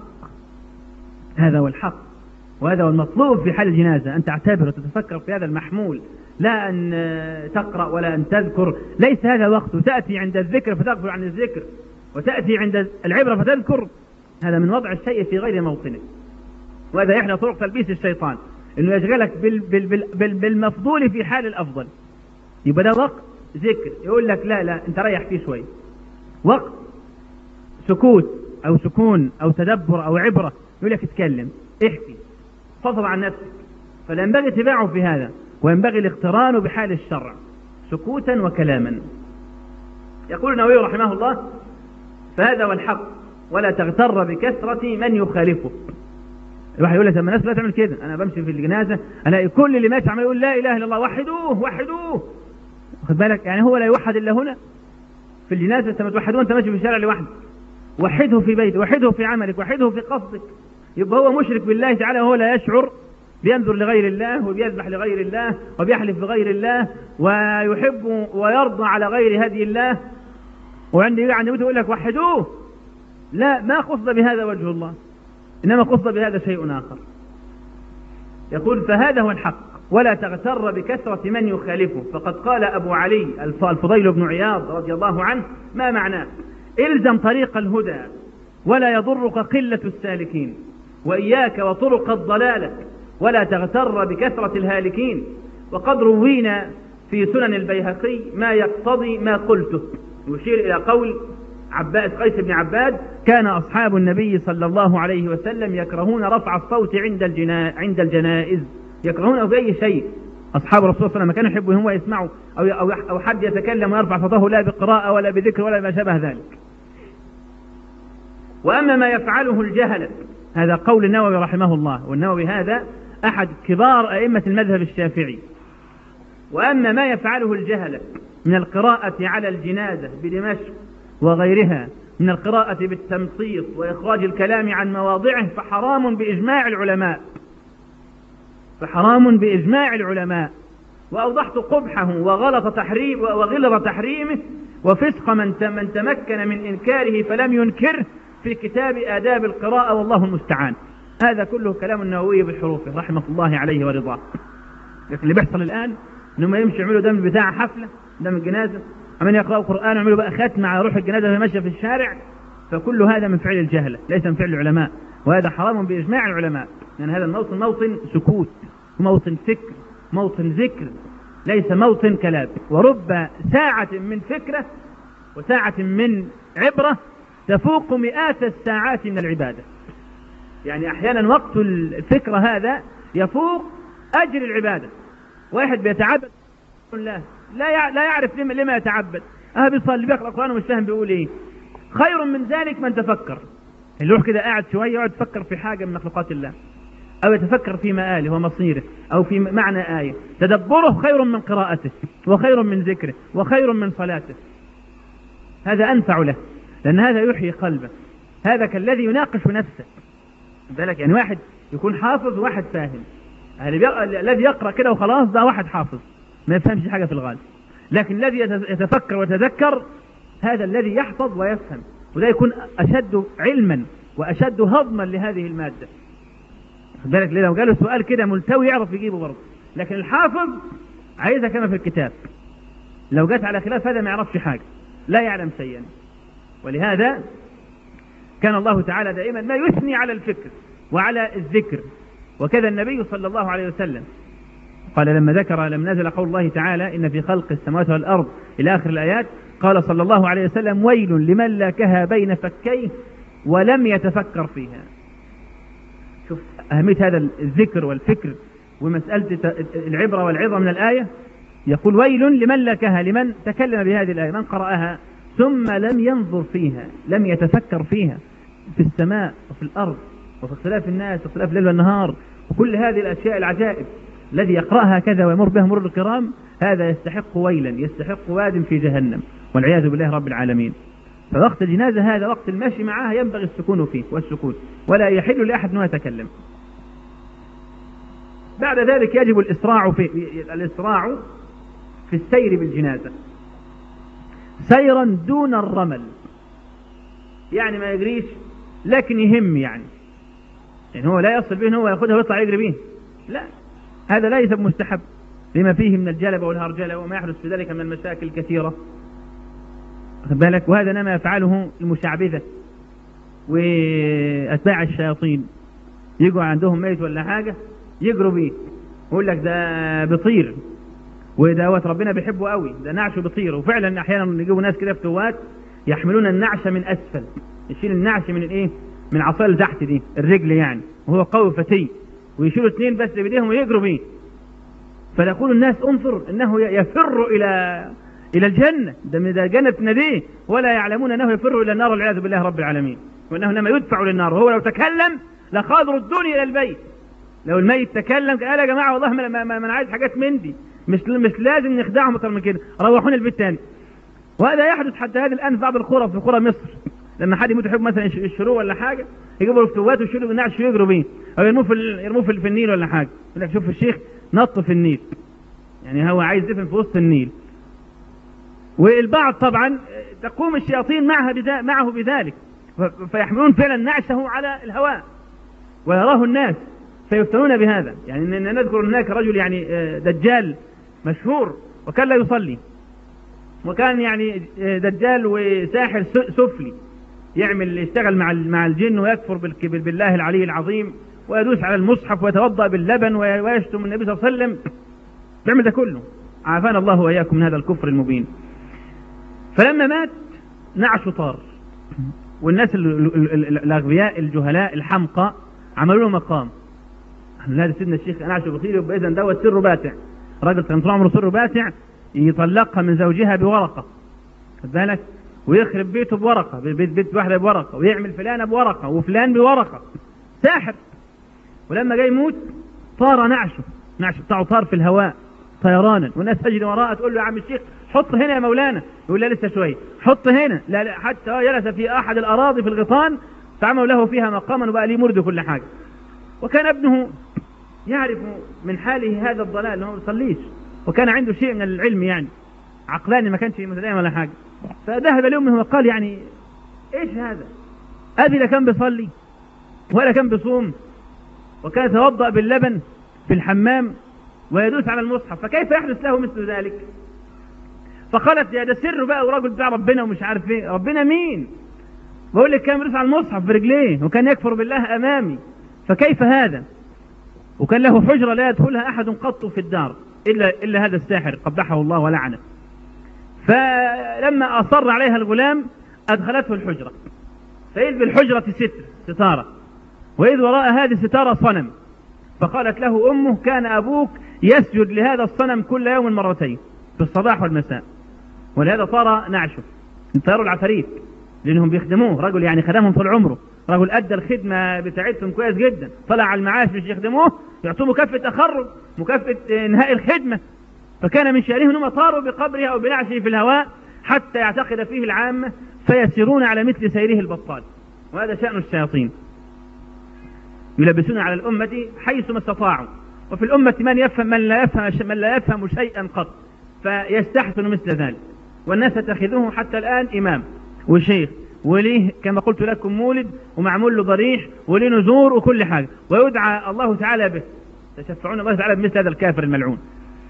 هذا هو الحق، وهذا هو المطلوب في حال الجنازة، أن تعتبر وتتفكر في هذا المحمول، لا أن تقرأ ولا أن تذكر، ليس هذا وقت. تأتي عند الذكر فتغفل عن الذكر، وتأتي عند العبرة فتذكر، هذا من وضع الشيء في غير موطنه. وهذا إحدى طرق تلبيس الشيطان، إنه يشغلك بالمفضول في حال الأفضل. يبقى ده وقت ذكر، يقول لك لا أنت ريح فيه شوي. وقت سكوت أو سكون أو تدبر أو عبرة، يقول لك اتكلم، احكي، فضل عن نفسك. فلا ينبغي اتباعه في هذا، وينبغي الاقتران بحال الشرع سكوتا وكلاما. يقول النووي رحمه الله: فهذا هو الحق، ولا تغتر بكثرة من يخالفه. الواحد يقول لك لما الناس لا تعمل كده، انا بمشي في الجنازه الاقي كل اللي ماشي عمال يقول لا اله الا الله، وحدوه وحدوه. خد بالك، يعني هو لا يوحد الا هنا في الجنازه. انت ما توحدوه، انت ماشي في الشارع لوحدك. وحده في بيتك، وحده في عملك، وحده في قصدك. يبقى هو مشرك بالله تعالى وهو لا يشعر، بينذر لغير الله، وبيذبح لغير الله، وبيحلف بغير الله، ويحب ويرضى على غير هدي الله، وعندي يقول لك وحدوه. لا، ما قصد بهذا وجه الله، إنما قصد بهذا شيء آخر. يقول: فهذا هو الحق، ولا تغتر بكثرة من يخالفه. فقد قال أبو علي الفضيل بن عياض رضي الله عنه: ما معناه؟ إلزم طريق الهدى، ولا يضرك قلة السالكين، وإياك وطرق الضلالة، ولا تغتر بكثرة الهالكين. وقد روينا في سنن البيهقي ما يقتضي ما قلته، يشير إلى قول قيس بن عباد: كان أصحاب النبي صلى الله عليه وسلم يكرهون رفع الصوت عند الجنائز، يكرهونه بأي شيء. أصحاب الرسول صلى الله عليه وسلم كانوا يحبوا هم يسمعوا أو حد يتكلم ويرفع صوته، لا بقراءة ولا بذكر ولا ما شابه ذلك. وأما ما يفعله الجهلة، هذا قول النووي رحمه الله، والنووي هذا أحد كبار أئمة المذهب الشافعي. وأما ما يفعله الجهلة من القراءة على الجنازة بدمشق وغيرها، من القراءة بالتمطيط وإخراج الكلام عن مواضعه، فحرام بإجماع العلماء. وأوضحت قبحه وغلظ تحريمه وفسق من تمكن من إنكاره فلم ينكره في كتاب آداب القراءة، والله المستعان. هذا كله كلام النووي بحروفه رحمة الله عليه ورضاه. لكن اللي بيحصل الآن إنهم يمشي يعملوا دم بتاع حفلة، دم الجنازة، عمال يقرأوا قرآن، ويعملوا بقى ختمة على روح الجنازة وهي ماشية في الشارع. فكل هذا من فعل الجهلة، ليس من فعل العلماء، وهذا حرام بإجماع العلماء. يعني هذا الموطن موطن سكوت، موطن فكر، موطن ذكر، ليس موطن كلام. ورب ساعة من فكرة وساعة من عبرة تفوق مئات الساعات من العبادة. يعني أحيانا وقت الفكرة هذا يفوق أجر العبادة. واحد بيتعبد لا يعرف لما يتعبد، بيصلي بيقرأ القرآن ومش فاهم بيقول ايه. خير من ذلك من تفكر، اللي يروح كده قاعد شوية يقعد يفكر في حاجة من مخلوقات الله، أو يتفكر في مآله ومصيره، أو في معنى آية. تدبره خير من قراءته، وخير من ذكره، وخير من صلاته. هذا أنفع له، لأن هذا يحيي قلبه. هذا كالذي يناقش نفسه. بالك يعني واحد يكون حافظ وواحد فاهم. الذي يقرأ كده وخلاص ده واحد حافظ ما يفهمش حاجة في الغالب، لكن الذي يتفكر ويتذكر هذا الذي يحفظ ويفهم، وده يكون أشد علما وأشد هضما لهذه المادة. بالك لو قالوا سؤال كده ملتوي يعرف يجيبه برضه، لكن الحافظ عايزها كما في الكتاب، لو جت على خلاف هذا ما يعرفش حاجة، لا يعلم شيئا. ولهذا كان الله تعالى دائما ما يثني على الفكر وعلى الذكر. وكذا النبي صلى الله عليه وسلم قال لما نزل قول الله تعالى: إن في خلق السماوات والأرض إلى آخر الآيات، قال صلى الله عليه وسلم: ويل لمن لاكها بين فكيه ولم يتفكر فيها. شوف أهمية هذا الذكر والفكر ومسألة العبرة والعظة من الآية. يقول: ويل لمن لاكها، لمن تكلم بهذه الآية، من قرأها ثم لم ينظر فيها، لم يتفكر فيها، في السماء وفي الأرض وفي اختلاف الناس واختلاف الليل والنهار وكل هذه الأشياء العجائب، الذي يقرأها كذا ويمر بها مرور الكرام هذا يستحق ويلا، يستحق واد في جهنم والعياذ بالله رب العالمين. فوقت الجنازة هذا وقت المشي معها ينبغي السكون فيه والسكوت، ولا يحل لأحد أنه يتكلم. بعد ذلك يجب الإسراع في السير بالجنازة سيرا دون الرمل، يعني ما يجريش لكن يهم، يعني هو لا يصل به هو يأخذها ويطلع يجري به، لا، هذا ليس مستحب لما فيه من الجلب والهرجلة وما يحدث في ذلك من المشاكل الكثيرة، خد بالك. وهذا ما يفعله المشعبذة وأتباع الشياطين، يجوا عندهم ميت ولا حاجة يجروا بيه ويقول لك ده بيطير ودوت ربنا بيحبه قوي، ده نعشه بيطير. وفعلا احيانا يجيبوا ناس كده فتوات يحملون النعش من اسفل، يشيل النعش من الايه، من العصايه اللي تحت دي الرجل يعني، وهو قوي فتي، ويشيلوا اثنين بس بايديهم ويجروا بيه. فيقول الناس انظر انه يفر الى الجنه، ده جنه نبيه، ولا يعلمون انه يفر الى النار والعياذ بالله رب العالمين، وانه انما يدفع للنار. وهو لو تكلم لقد ردوني الى البيت، لو الميت تكلم قال يا جماعه والله ما انا عايز حاجات من دي، مش لازم نخدعهم اكتر من كده، روحوني البيت تاني. وهذا يحدث حتى هذا الان في بعض القرى، في قرى مصر، لما حد يموت يحب مثلا الشروق ولا حاجه يجيبوا الفتوات ويشيلوا النعش ويجروا بيه، او يرموه في النيل ولا حاجه، يقول لك شوف الشيخ نط في النيل، يعني هو عايز يدفن في وسط النيل. والبعض طبعا تقوم الشياطين معه بذلك، فيحملون فعلا نعشه على الهواء ويراه الناس فيفتنون بهذا. يعني نذكر هناك رجل يعني دجال مشهور وكان لا يصلي، وكان يعني دجال وساحر سفلي، يشتغل مع الجن ويكفر بالله العلي العظيم، ويدوس على المصحف ويتوضأ باللبن ويشتم النبي صلى الله عليه وسلم، يعمل ده كله، عافانا الله وإياكم من هذا الكفر المبين. فلما مات نعشه طار، والناس الأغبياء الجهلاء الحمقى عملوا له مقام، هذا سيدنا الشيخ نعشه بخير، يبقى إذن دوت سره باتع، راجل كان طول عمره سره باتع، يطلقها من زوجها بورقة، خد بالك، ويخرب بيته بورقة، بيت واحدة بورقة، ويعمل فلانة بورقة وفلان بورقة، ساحر. ولما جاي يموت طار نعشه بتاعه طار في الهواء طيرانا، والناس تجري وراءه تقول له يا عم الشيخ حط هنا يا مولانا، يقول لا لسه شويه، حط هنا، لا حتى جلس في احد الاراضي في الغيطان فعملوا له فيها مقاما وبقى ليه مرد كل حاجه. وكان ابنه يعرف من حاله هذا الضلال انه ما يصليش، وكان عنده شيء من العلم يعني عقلاني، ما كانش متدين ولا حاجه. فذهب لامه وقال يعني ايش هذا؟ ابي لا كان بيصلي ولا كان بيصوم، وكان يتوضأ باللبن في الحمام ويدوس على المصحف، فكيف يحدث له مثل ذلك؟ فقالت يا ده سر بقى وراجل بتاع ربنا ومش عارف ايه. ربنا مين؟ بقول لك كان يدوس على المصحف برجليه وكان يكفر بالله امامي، فكيف هذا؟ وكان له حجرة لا يدخلها احد قط في الدار الا هذا الساحر قبحه الله ولعنه. فلما اصر عليها الغلام ادخلته الحجرة، فإذ بالحجرة ستارة، وإذ وراء هذه الستارة صنم، فقالت له أمه كان أبوك يسجد لهذا الصنم كل يوم مرتين في الصباح والمساء، ولهذا طار نعشه، طيروا العفاريت لأنهم بيخدموه، رجل يعني خدمهم طول عمره، رجل أدى الخدمة بتاعتهم كويس جدا، طلع على المعاش مش يخدموه يعطوه مكافأة تخرج، مكافأة انهاء الخدمة. فكان من شأنهم أنهم طاروا بقبره أو بنعشه في الهواء حتى يعتقد فيه العامة فيسيرون على مثل سيره البطال. وهذا شأن الشياطين، يلبسون على الأمة حيثما استطاعوا، وفي الأمة من لا يفهم شيئا قط، فيستحسن مثل ذلك. والناس تتخذوه حتى الآن إمام وشيخ، وليه كما قلت لكم مولد ومعمول له ضريح وليه نذور وكل حاجة، ويدعى الله تعالى به، تشفعون الله تعالى بمثل هذا الكافر الملعون.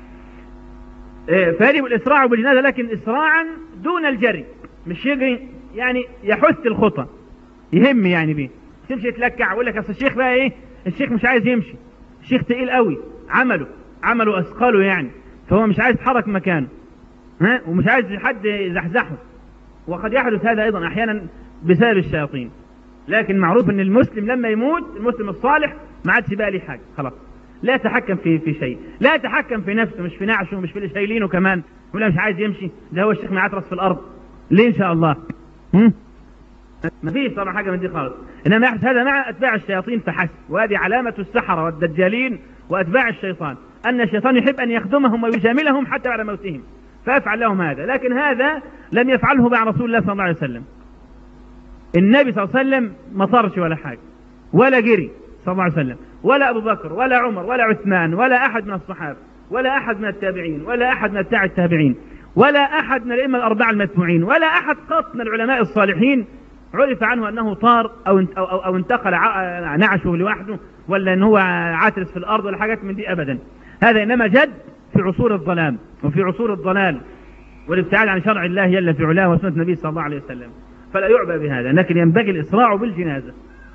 فيجب الإسراع بالجنازة، لكن إسراعا دون الجري، مش يجري يعني يحث الخطى، يهم يعني بيه، تمشي تلكع ويقول لك اصل الشيخ بقى ايه، الشيخ مش عايز يمشي، الشيخ تقيل قوي، عمله اثقله يعني، فهو مش عايز يتحرك مكانه، ومش عايز حد يزحزحه. وقد يحدث هذا ايضا احيانا بسبب الشياطين. لكن معروف ان المسلم لما يموت، المسلم الصالح ما عادش بقى ليه حاجه خلاص، لا يتحكم في شيء، لا يتحكم في نفسه، مش في نعشه، مش في اللي شايلينه كمان، ولا مش عايز يمشي، ده هو الشيخ معترس في الارض، ليه إن شاء الله؟ ما فيش طبعا حاجة من دي خالص، إنما يحدث هذا مع أتباع الشياطين فحسب، وهذه علامة السحرة والدجالين وأتباع الشيطان، أن الشيطان يحب أن يخدمهم ويجاملهم حتى بعد موتهم، فيفعل لهم هذا. لكن هذا لم يفعله مع رسول الله صلى الله عليه وسلم. النبي صلى الله عليه وسلم ما طارش ولا حاجة، ولا جري صلى الله عليه وسلم، ولا أبو بكر ولا عمر ولا عثمان ولا أحد من الصحابة ولا أحد من التابعين ولا أحد من أتباع التابعين ولا أحد من الأئمة الأربعة المتبوعين ولا أحد قط من العلماء الصالحين عرف عنه أنه طار أو انتقل نعشه لوحده، ولا أنه عاترس في الأرض ولا حاجات من دي أبدا. هذا إنما جد في عصور الظلام وفي عصور الضلال والابتعاد عن شرع الله جل في علاه وسنة النبي صلى الله عليه وسلم، فلا يعبأ بهذا. لكن ينبغي الإسراع بالجنازة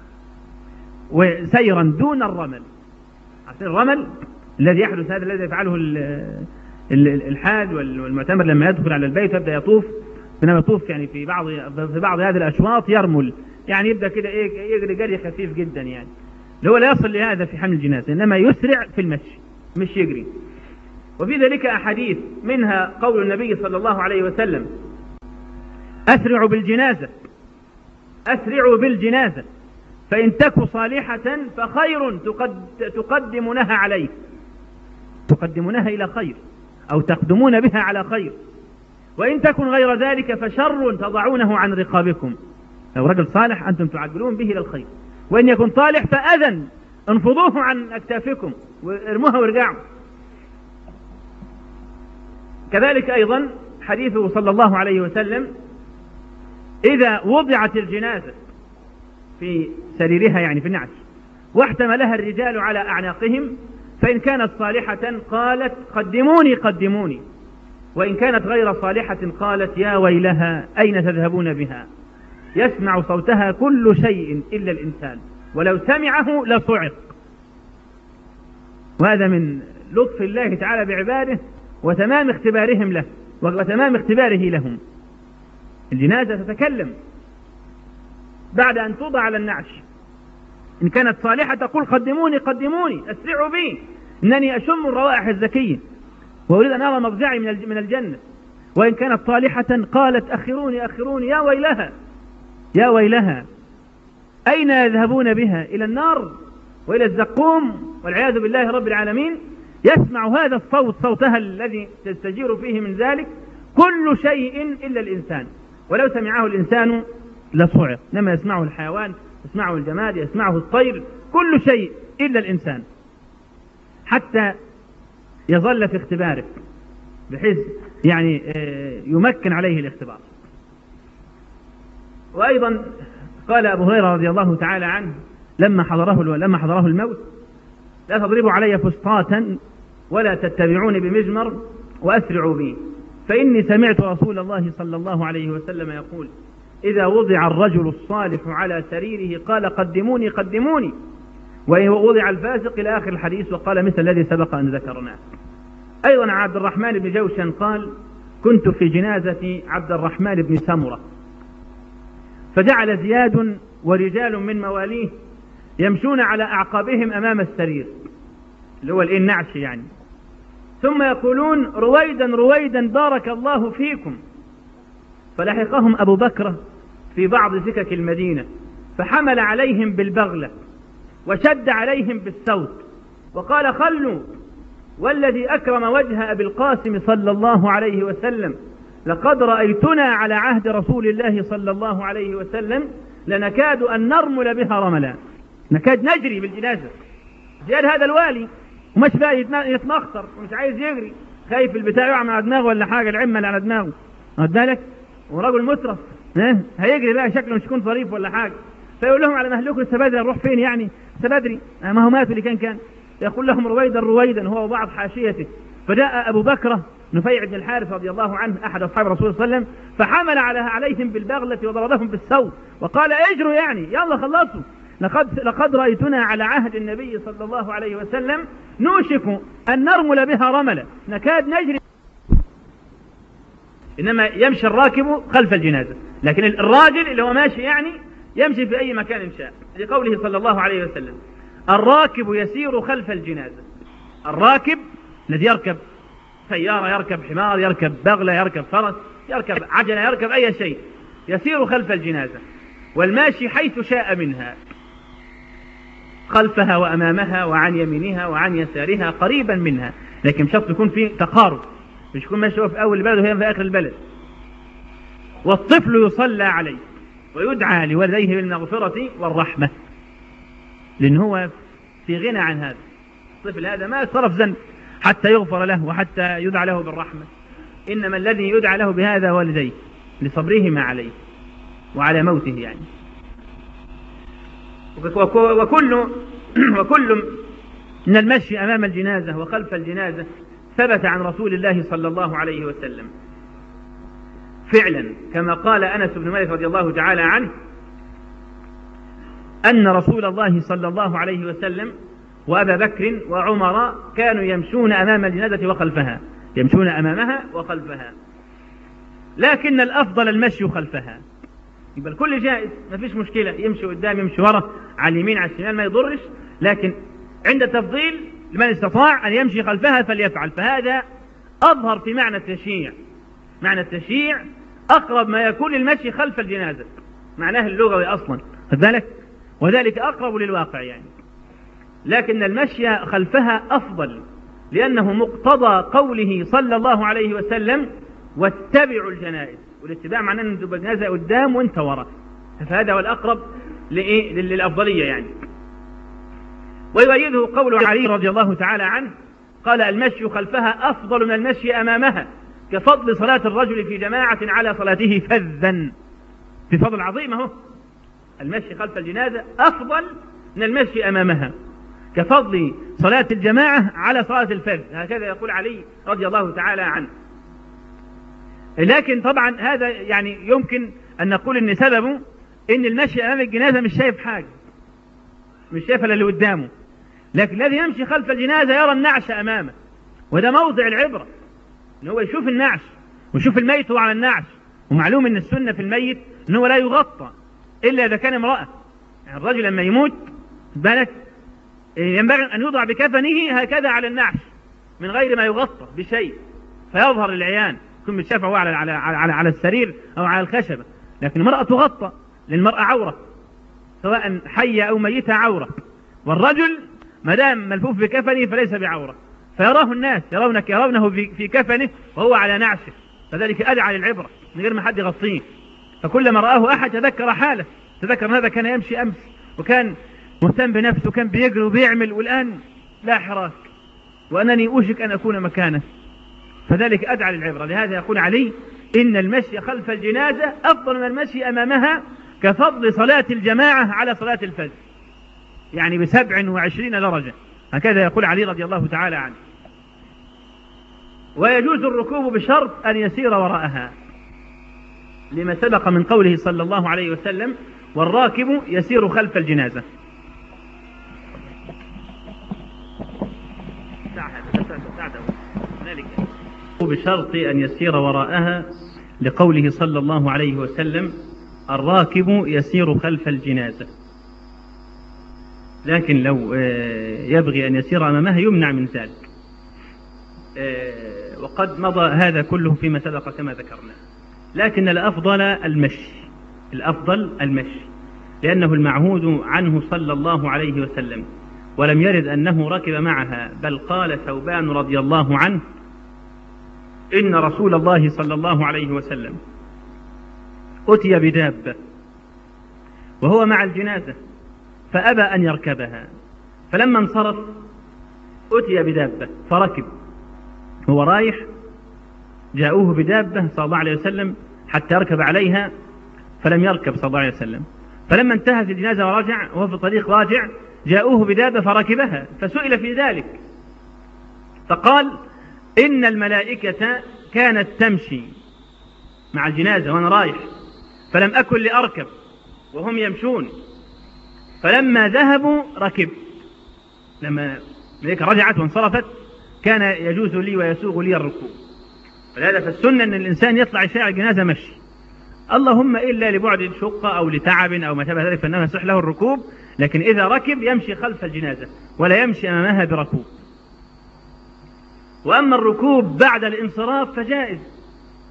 وسيرا دون الرمل. عشان الرمل الذي يحدث هذا الذي يفعله الحاج والمعتمر لما يدخل على البيت ويبدأ يطوف، بينما يطوف يعني في بعض هذه الأشواط يرمل، يعني يبدأ كده يجري جري خفيف جدا، يعني اللي هو لا يصل لهذا في حمل الجنازة، إنما يسرع في المشي مش يجري. وفي ذلك أحاديث، منها قول النبي صلى الله عليه وسلم: أسرعوا بالجنازة، أسرعوا بالجنازة، فإن تك صالحة فخير تقدمونها عليه، تقدمونها إلى خير أو تقدمون بها على خير، وإن تكن غير ذلك فشر تضعونه عن رقابكم. لو رجل صالح أنتم تعجلون به إلى الخير، وإن يكن طالح فأذن انفضوه عن أكتافكم وارموها وارجعوا. كذلك أيضا حديثه صلى الله عليه وسلم: إذا وضعت الجنازة في سريرها يعني في النعش واحتملها الرجال على أعناقهم، فإن كانت صالحة قالت قدموني قدموني، وإن كانت غير صالحة قالت يا ويلها أين تذهبون بها، يسمع صوتها كل شيء إلا الإنسان ولو سمعه لصعق. وهذا من لطف الله تعالى بعباده وتمام اختبارهم له وتمام اختباره لهم. الجنازة تتكلم بعد أن توضع على النعش، إن كانت صالحة تقول قدموني قدموني أسرعوا بي، إنني أشم الروائح الزكية وأريد أن أرى مضجعي من الجنة. وإن كانت صالحة قالت أخروني أخروني يا ويلها يا ويلها أين يذهبون بها، إلى النار وإلى الزقوم والعياذ بالله رب العالمين. يسمع هذا الصوت صوتها الذي تستجير فيه من ذلك كل شيء إلا الإنسان، ولو سمعه الإنسان لصعق. إنما يسمعه الحيوان، يسمعه الجماد، يسمعه الطير، كل شيء إلا الإنسان، حتى يظل في اختباره بحيث يعني يمكن عليه الاختبار. وأيضا قال أبو هريرة رضي الله تعالى عنه لما حضره الموت: لا تضربوا علي فسطاتا ولا تتبعوني بمجمر وأسرعوا بي، فإني سمعت رسول الله صلى الله عليه وسلم يقول: إذا وضع الرجل الصالح على سريره قال قدموني قدموني، وإن وضع الفاسق إلى آخر الحديث، وقال مثل الذي سبق أن ذكرناه. أيضا عبد الرحمن بن جوشن قال: كنت في جنازة عبد الرحمن بن سمرة، فجعل زياد ورجال من مواليه يمشون على أعقابهم أمام السرير اللي هو النعش يعني، ثم يقولون: رويدا رويدا بارك الله فيكم. فلحقهم أبو بكر في بعض سكك المدينة فحمل عليهم بالبغلة وشد عليهم بالسوط وقال: خلوا، والذي أكرم وجه أبي القاسم صلى الله عليه وسلم لقد رأيتنا على عهد رسول الله صلى الله عليه وسلم لنكاد أن نرمل بها رملا، نكاد نجري بالجنازة. جاء هذا الوالي ومش بقى يتمخطر ومش عايز يجري، خايف البتاع يقع على دماغه ولا حاجة، العمل على دماغه، واخد بالك، ورجل مترف هيجري بقى شكله مش يكون ظريف ولا حاجة. فيقول لهم: على مهلكم السبادري نروح فين يعني؟ سبادري ما هو مات اللي كان يقول لهم: رويدا رويدا هو وبعض حاشيته. فجاء أبو بكر نفيع بن الحارث رضي الله عنه أحد أصحاب رسول صلى الله عليه وسلم فحمل عليهم بالبغلة وضربهم بالسوط وقال: اجروا يعني يلا خلصوا، لقد رأيتنا على عهد النبي صلى الله عليه وسلم نوشك أن نرمل بها رملا، نكاد نجري. إنما يمشي الراكب خلف الجنازة، لكن الراجل اللي هو ماشي يعني يمشي في أي مكان شاء، لقوله صلى الله عليه وسلم: الراكب يسير خلف الجنازة. الراكب الذي يركب سيارة، يركب حمار، يركب بغلة، يركب فرس، يركب عجلة، يركب أي شيء، يسير خلف الجنازة. والماشي حيث شاء منها، خلفها وأمامها وعن يمينها وعن يسارها قريبا منها، لكن شرط يكون في تقارب، مش يكون ماشي في أول البلد وهي في آخر البلد. والطفل يصلى عليه ويدعى لوالديه بالمغفرة والرحمة، لأن هو في غنى عن هذا. الطفل هذا ما صرف ذنب حتى يغفر له وحتى يدعى له بالرحمة، إنما الذي يدعى له بهذا والديه لصبرهما عليه وعلى موته يعني. وكل من المشي أمام الجنازة وخلف الجنازة ثبت عن رسول الله صلى الله عليه وسلم فعلا، كما قال أنس بن مالك رضي الله تعالى عنه أن رسول الله صلى الله عليه وسلم وأبا بكر وعمر كانوا يمشون أمام الجنازة وخلفها، يمشون أمامها وخلفها، لكن الأفضل المشي خلفها. يبقى الكل جائز، ما فيش مشكلة، يمشي قدام يمشي ورا، على اليمين على الشمال ما يضرش، لكن عند تفضيل لمن استطاع أن يمشي خلفها فليفعل. فهذا أظهر في معنى التشييع. معنى التشييع أقرب ما يكون المشي خلف الجنازة، معناه اللغوي أصلا، فذلك وذلك أقرب للواقع يعني. لكن المشي خلفها أفضل، لأنه مقتضى قوله صلى الله عليه وسلم واتبعوا الجنائز، والاتباع معناه أن تبقى الجنازة قدام وانت ورا، فهذا هو الأقرب للأفضلية يعني. ويؤيده قول علي رضي الله تعالى عنه قال المشي خلفها أفضل من المشي أمامها، كفضل صلاة الرجل في جماعة على صلاته فذا. في فضل عظيم اهو، المشي خلف الجنازة أفضل من المشي أمامها، كفضل صلاة الجماعة على صلاة الفذ، هكذا يقول علي رضي الله تعالى عنه. لكن طبعا هذا يعني يمكن أن نقول إن سببه إن المشي أمام الجنازة مش شايف حاجة، مش شايف إلا اللي قدامه، لكن الذي يمشي خلف الجنازة يرى النعش أمامه، وده موضع العبرة، إن هو يشوف النعش ويشوف الميت على النعش. ومعلوم إن السنة في الميت إن هو لا يغطى إلا إذا كان امرأة، يعني الرجل لما يموت بالك ينبغي أن يوضع بكفنه هكذا على النعش من غير ما يغطى بشيء فيظهر للعيان، يكون متشافى هو على السرير أو على الخشبة. لكن المرأة تغطى، للمرأة عورة سواء حية أو ميتة عورة، والرجل ما دام ملفوف بكفنه فليس بعورة، فيراه الناس يرونه في كفنه وهو على نعشه، فذلك أدعى للعبرة من غير ما حد يغطيه. فكلما رآه أحد تذكر حاله، تذكر أن هذا كان يمشي أمس وكان مهتم بنفسه وكان بيجري وبيعمل، والآن لا حراك وأنني أوشك أن أكون مكانه، فذلك أدعى للعبرة. لهذا يقول علي إن المشي خلف الجنازة أفضل من المشي أمامها، كفضل صلاة الجماعة على صلاة الفجر، يعني ب27 درجة، هكذا يقول علي رضي الله تعالى عنه. ويجوز الركوب بشرط أن يسير وراءها، لما سبق من قوله صلى الله عليه وسلم والراكب يسير خلف الجنازة. بشرط أن يسير وراءها لقوله صلى الله عليه وسلم الراكب يسير خلف الجنازة، لكن لو يبغي أن يسير أمامها يمنع من ذلك، وقد مضى هذا كله فيما سبق كما ذكرنا. لكن الأفضل المشي، لأنه المعهود عنه صلى الله عليه وسلم، ولم يرد أنه ركب معها، بل قال ثوبان رضي الله عنه إن رسول الله صلى الله عليه وسلم أتي بدابة وهو مع الجنازة فأبى أن يركبها، فلما انصرف أتي بدابة فركب، هو رايح جاءوه بدابة صلى الله عليه وسلم حتى يركب عليها فلم يركب صلى الله عليه وسلم، فلما انتهت الجنازة ورجع وهو في الطريق راجع جاءوه بدابة فركبها، فسئل في ذلك فقال إن الملائكة كانت تمشي مع الجنازة وأنا رايح فلم أكن لأركب وهم يمشون، فلما ذهبوا ركبت، لما الملائكة رجعت وانصرفت كان يجوز لي ويسوغ لي الركوب. فلهذا فالسنة أن الإنسان يطلع يشاع الجنازة مشي، اللهم إلا لبعد الشقة أو لتعب أو ما شابه ذلك فإنه يصح له الركوب، لكن إذا ركب يمشي خلف الجنازة ولا يمشي أمامها بركوب. وأما الركوب بعد الانصراف فجائز،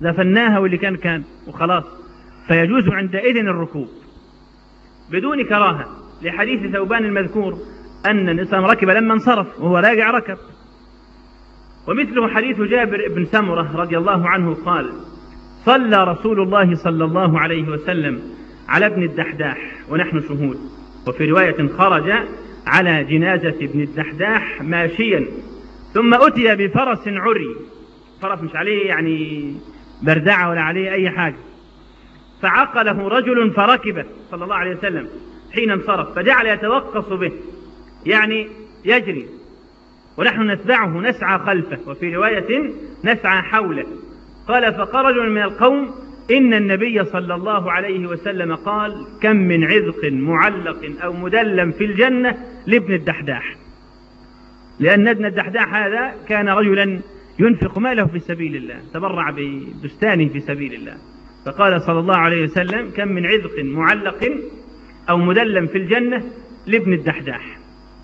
دفناها واللي كان وخلاص، فيجوز عندئذ الركوب بدون كراهة، لحديث ثوبان المذكور أن الإنسان ركب لما انصرف وهو راجع ركب. ومثله حديث جابر بن سمرة رضي الله عنه قال: صلى رسول الله صلى الله عليه وسلم على ابن الدحداح ونحن شهود. وفي رواية: خرج على جنازة ابن الدحداح ماشيا ثم أتي بفرس عري، فرس مش عليه يعني بردعة ولا عليه أي حاجة، فعقله رجل فركبه صلى الله عليه وسلم حين انصرف، فجعل يتوقص به يعني يجري، ونحن نتبعه نسعى خلفه، وفي رواية نسعى حوله. قال: فخرج من القوم إن النبي صلى الله عليه وسلم قال: كم من عذق معلق أو مدلم في الجنة لابن الدحداح، لأن ابن الدحداح هذا كان رجلا ينفق ماله في سبيل الله، تبرع ببستانه في سبيل الله، فقال صلى الله عليه وسلم: كم من عذق معلق أو مدلم في الجنة لابن الدحداح.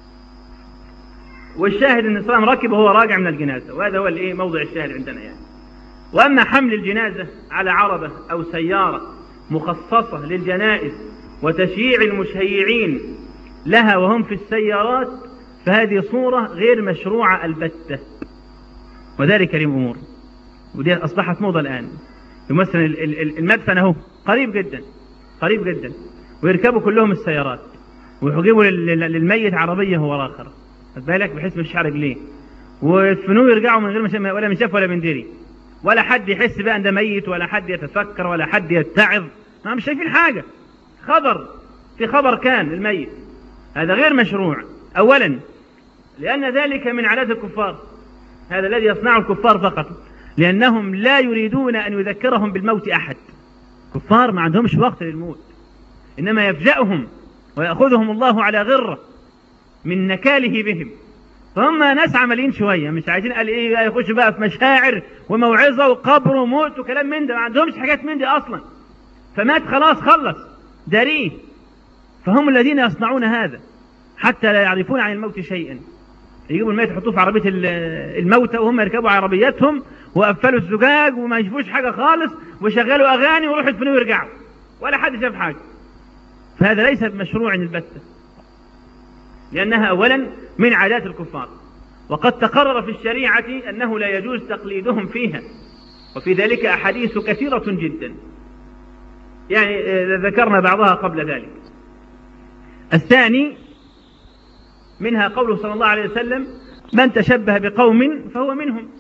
والشاهد أن الإسلام ركب وهو راجع من الجنازة، وهذا هو موضع الشاهد عندنا يعني. وأما حمل الجنازة على عربة أو سيارة مخصصة للجنائز وتشييع المشيعين لها وهم في السيارات، فهذه صورة غير مشروعة البتة، وذلك لأمور، ودي أصبحت موضة الآن. مثلا المدفن اهو قريب جدا قريب جدا، ويركبوا كلهم السيارات ويجيبوا للميت عربية هو آخر، خد بالك، بحيث مش على رجليه، ويدفنوه يرجعوا من غير ولا من شاف ولا من دري، ولا حد يحس بقى ان ده ميت، ولا حد يتفكر، ولا حد يتعظ، ما مش شايفين حاجة، في خبر كان الميت. هذا غير مشروع. أولا لأن ذلك من عادات الكفار، هذا الذي يصنعه الكفار فقط، لأنهم لا يريدون أن يذكرهم بالموت أحد. كفار ما عندهمش وقت للموت، إنما يفجأهم ويأخذهم الله على غرة من نكاله بهم، فهم ناس عملين شوية، مش عايزين قال إيه يخش بقى في مشاعر وموعظة وقبر وموت وكلام من ده، ما عندهمش حاجات من دي أصلا، فمات خلاص خلص داريه. فهم الذين يصنعون هذا حتى لا يعرفون عن الموت شيئا، يجيبوا الميت يحطوه في عربية الموتى وهم يركبوا عربياتهم وقفلوا الزجاج وما يشوفوش حاجة خالص وشغلوا أغاني ويروحوا يدفنوا ويرجعوا، ولا حد شاف حاجة. فهذا ليس بمشروع البتة، لأنها أولا من عادات الكفار، وقد تقرر في الشريعة أنه لا يجوز تقليدهم فيها، وفي ذلك أحاديث كثيرة جدا، يعني ذكرنا بعضها قبل ذلك. الثاني منها قوله صلى الله عليه وسلم: من تشبه بقوم فهو منهم.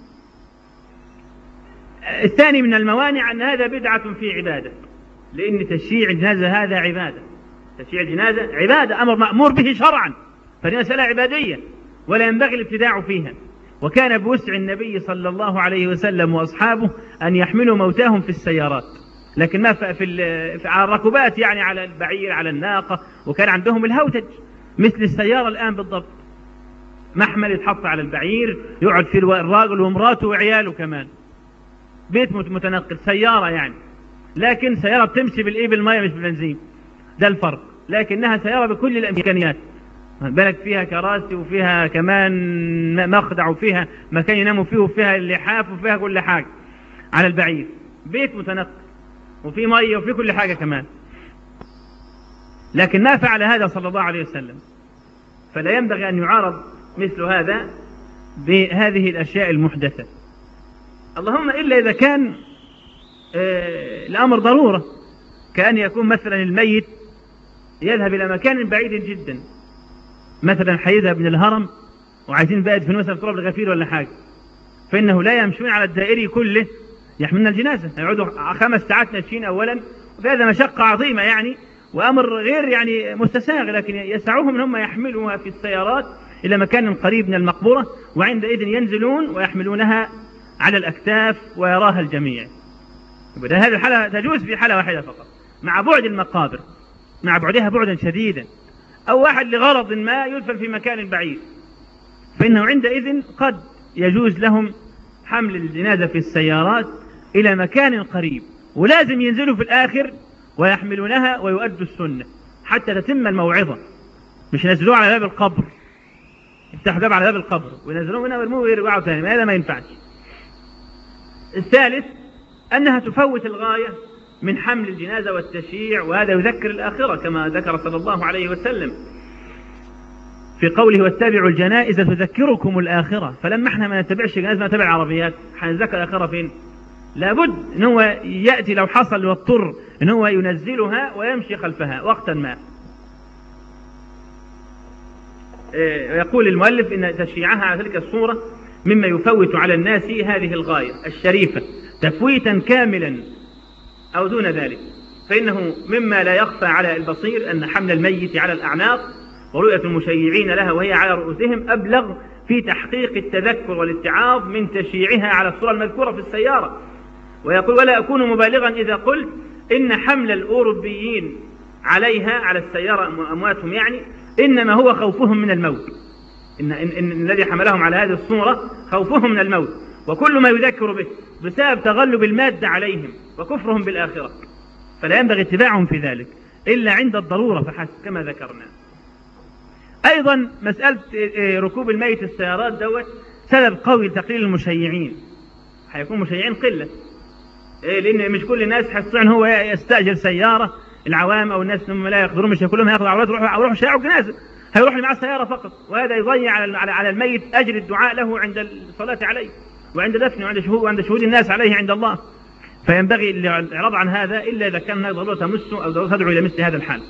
الثاني من الموانع أن هذا بدعة في عبادة، لأن تشييع الجنازة هذا عبادة، تشييع الجنازة عبادة، أمر مأمور به شرعا، فهي مسألة عبادية ولا ينبغي الابتداع فيها. وكان بوسع النبي صلى الله عليه وسلم وأصحابه أن يحملوا موتاهم في السيارات، لكن ما على الركوبات، يعني على البعير على الناقة، وكان عندهم الهوتج مثل السيارة الآن بالضبط، محمل يتحط على البعير يقعد فيه الراجل ومراته وعياله كمان، بيت متنقل، سيارة يعني، لكن سيارة بتمشي بالمية مش بالبنزين، ده الفرق، لكنها سيارة بكل الإمكانيات، بالك فيها كراسي وفيها كمان مخدع وفيها مكان يناموا فيه وفيها اللحاف وفيها كل حاجة على البعير، بيت متنقل وفي مية وفي كل حاجة كمان، لكن ما فعل هذا صلى الله عليه وسلم. فلا ينبغي أن يعارض مثل هذا بهذه الأشياء المحدثة، اللهم إلا إذا كان الأمر ضرورة، كأن يكون مثلا الميت يذهب إلى مكان بعيد جدا، مثلا حيذهب من الهرم وعايزين بقى يدفنوا مثلا في تراب الغفير ولا حاجة، فإنه لا يمشون على الدائري كله يحملون الجنازة، يقعدوا 5 ساعات ماشيين أولا، وفي هذا مشقة عظيمة يعني، وأمر غير يعني مستساغ، لكن يسعوهم أن هم يحملوها في السيارات إلى مكان قريب من المقبرة، وعندئذ ينزلون ويحملونها على الأكتاف ويراها الجميع. هذه الحالة تجوز في حالة واحدة فقط، مع بعد المقابر، مع بعدها بعدا شديدا، أو واحد لغرض ما يدفن في مكان بعيد، فإنه عندئذ قد يجوز لهم حمل الجنازة في السيارات إلى مكان قريب، ولازم ينزلوا في الآخر ويحملونها ويؤدوا السنة حتى تتم الموعظة، مش ينزلوه على باب القبر، يفتحوا باب على باب القبر وينزلوه منها ويرموه ويرجعوا تاني، هذا ما ينفعش. الثالث أنها تفوت الغاية من حمل الجنازة والتشييع، وهذا يذكر الآخرة كما ذكر صلى الله عليه وسلم في قوله واتبعوا الجنائز تذكركم الآخرة. فلما احنا ما نتبعش الجنائز ما نتبع العربيات حنذكر الآخرة فين؟ لابد ان هو يأتي لو حصل واضطر ان هو ينزلها ويمشي خلفها وقتا ما. يقول المؤلف ان تشييعها على تلك الصورة مما يفوت على الناس هذه الغاية الشريفة تفويتا كاملا أو دون ذلك، فإنه مما لا يخفى على البصير أن حمل الميت على الأعناق ورؤية المشيعين لها وهي على رؤوسهم أبلغ في تحقيق التذكر والاتعاظ من تشييعها على الصورة المذكورة في السيارة. ويقول ولا أكون مبالغا إذا قلت إن حمل الأوروبيين عليها على السيارة أمواتهم يعني إنما هو خوفهم من الموت، إن الذي حملهم على هذه الصورة خوفهم من الموت، وكل ما يذكر به بسبب تغلب المادة عليهم وكفرهم بالآخرة، فلا ينبغي اتباعهم في ذلك إلا عند الضرورة فحسب كما ذكرنا. أيضا مسألة ركوب الميت السيارات دوت سبب قوي لتقليل المشيعين، حيكون مشيعين قلة، لأن مش كل الناس حيستطيع أن هو يستأجر سيارة، العوام أو الناس هم لا يقدرون مش كلهم هياخذوا عربيات يروحوا يشيعوا جنازة، هيروح اللي معاه السيارة فقط، وهذا يضيع على الميت أجر الدعاء له عند الصلاة عليه وعند دفنه وعند شهود الناس عليه عند الله. فينبغي الإعراض عن هذا إلا إذا كان هذا ضرورة تمسه أو ضرورة تدعو إلى مثل هذا الحال.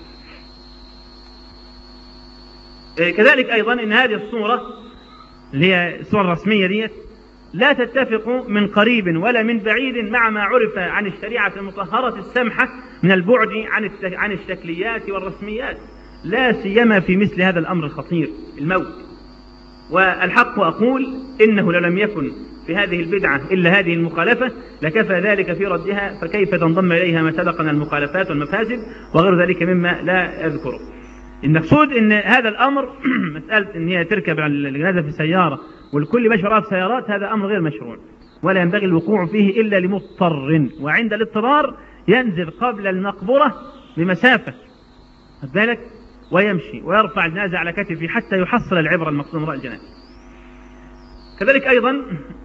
كذلك أيضا إن هذه الصورة اللي هي الصورة الرسمية ديت لا تتفق من قريب ولا من بعيد مع ما عرف عن الشريعة المطهرة السمحة من البعد عن الشكليات والرسميات، لا سيما في مثل هذا الأمر الخطير الموت. والحق أقول إنه لو لم يكن في هذه البدعة إلا هذه المخالفة لكفى ذلك في ردها، فكيف تنضم إليها ما سبق من المخالفات والمفاسد وغير ذلك مما لا أذكره. المقصود إن هذا الأمر مسألة إن هي تركب الجنازة في سيارة والكل مشي وراها في سيارات، هذا أمر غير مشروع ولا ينبغي الوقوع فيه إلا لمضطر، وعند الاضطرار ينزل قبل المقبرة بمسافة خد بالك ويمشي ويرفع الجنازة على كتفه حتى يحصل العبرة المقصود من رأي الجنازة. كذلك أيضا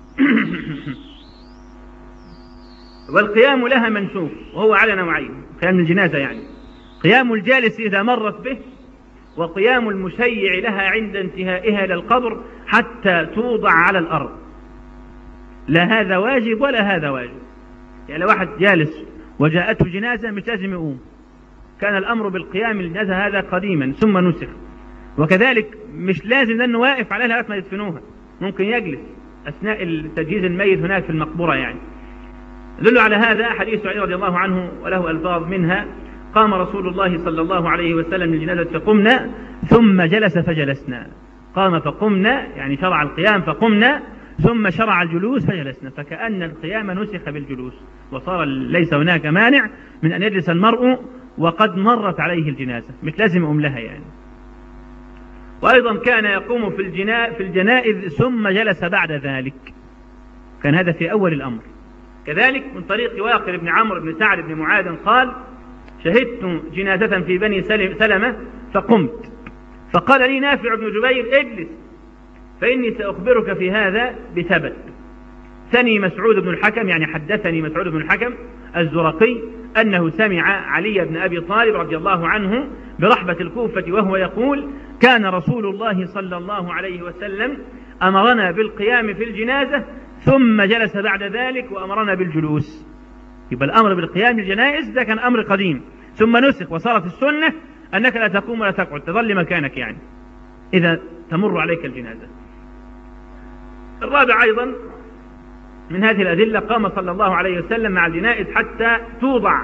والقيام لها منسوخ وهو على نوعين، قيام الجنازة يعني قيام الجالس إذا مرت به، وقيام المشيع لها عند انتهائها إلى القبر حتى توضع على الأرض. لا هذا واجب ولا هذا واجب، يعني لو واحد جالس وجاءته جنازة مش لازم يقوم، كان الأمر بالقيام للجنازة هذا قديما ثم نسخ. وكذلك مش لازم أنه واقف عليها لغاية ما يدفنوها، ممكن يجلس أثناء تجهيز الميت هناك في المقبرة يعني. يدل على هذا حديث علي رضي الله عنه وله ألفاظ منها قام رسول الله صلى الله عليه وسلم للجنازة فقمنا ثم جلس فجلسنا، قام فقمنا يعني شرع القيام فقمنا ثم شرع الجلوس فجلسنا، فكأن القيام نسخ بالجلوس وصار ليس هناك مانع من أن يجلس المرء وقد مرت عليه الجنازة، مش لازم يقوم لها يعني. وأيضا كان يقوم في الجنائز ثم جلس بعد ذلك، كان هذا في أول الأمر. كذلك من طريق واقر بن عمرو بن سعد بن معاذ قال شهدت جنازة في بني سلمة فقمت فقال لي نافع بن جبير اجلس فإني سأخبرك في هذا بثبت. ثني مسعود بن الحكم يعني حدثني مسعود بن الحكم الزرقي أنه سمع علي بن أبي طالب رضي الله عنه برحبة الكوفة وهو يقول كان رسول الله صلى الله عليه وسلم أمرنا بالقيام في الجنازة ثم جلس بعد ذلك وأمرنا بالجلوس. يبقى الأمر بالقيام للجنائز ده كان أمر قديم ثم نسخ وصارت السنة أنك لا تقوم ولا تقعد، تظل مكانك يعني إذا تمر عليك الجنازة. الرابع أيضا من هذه الأدلة قام صلى الله عليه وسلم مع الجنائز حتى توضع.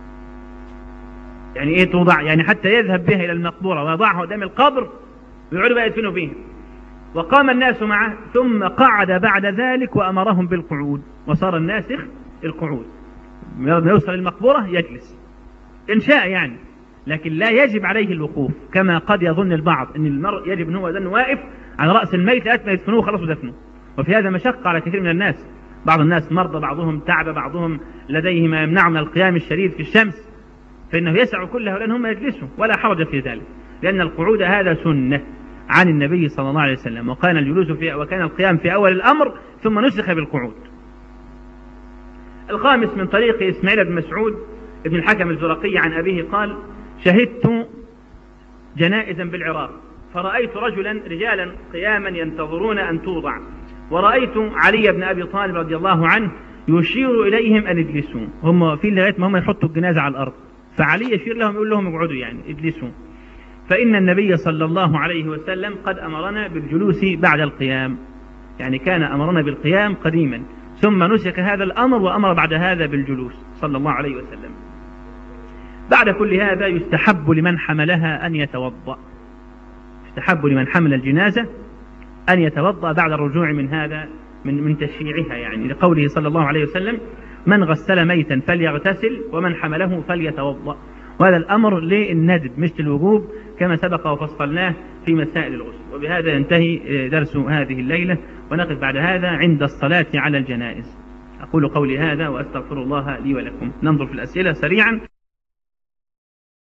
يعني إيه توضع؟ يعني حتى يذهب بها إلى المقبورة ويضعها قدام القبر ويقعدوا بقى يدفنوا فيها. وقام الناس معه ثم قعد بعد ذلك وأمرهم بالقعود، وصار الناسخ القعود، ما يوصل المقبورة يجلس إن شاء يعني، لكن لا يجب عليه الوقوف كما قد يظن البعض أن المرء يجب أن هو ذن واقف على رأس الميت لأتى ما يدفنوه خلاص ودفنوه، وفي هذا مشقة على كثير من الناس. بعض الناس مرضى، بعضهم تعب، بعضهم لديه ما يمنع من القيام الشديد في الشمس، فإنه يسع كل هؤلاء هم يجلسوا ولا حرج في ذلك، لأن القعود هذا سنة عن النبي صلى الله عليه وسلم، وكان القيام في أول الأمر ثم نسخ بالقعود. الخامس من طريق إسماعيل بن مسعود ابن الحكم الزرقي عن أبيه قال: شهدت جنائزا بالعراق فرأيت رجالا قياما ينتظرون أن توضع، ورأيت علي بن أبي طالب رضي الله عنه يشير إليهم أن اجلسوا، هم في لغاية ما هم يحطوا الجنازة على الأرض، فعلي يشير لهم يقول لهم اقعدوا، يعني اجلسوا، فإن النبي صلى الله عليه وسلم قد أمرنا بالجلوس بعد القيام، يعني كان أمرنا بالقيام قديما ثم نسك هذا الأمر وأمر بعد هذا بالجلوس صلى الله عليه وسلم. بعد كل هذا يستحب لمن حملها أن يتوضأ، يستحب لمن حمل الجنازة أن يتوضأ بعد الرجوع من هذا من تشييعها، يعني لقوله صلى الله عليه وسلم: من غسل ميتا فليغتسل ومن حمله فليتوضأ. وهذا الأمر للندب مش الوجوب كما سبق وفصلناه في مسائل الغسل. وبهذا ينتهي درس هذه الليلة، ونقف بعد هذا عند الصلاة على الجنائز. أقول قولي هذا وأستغفر الله لي ولكم. ننظر في الأسئلة سريعا.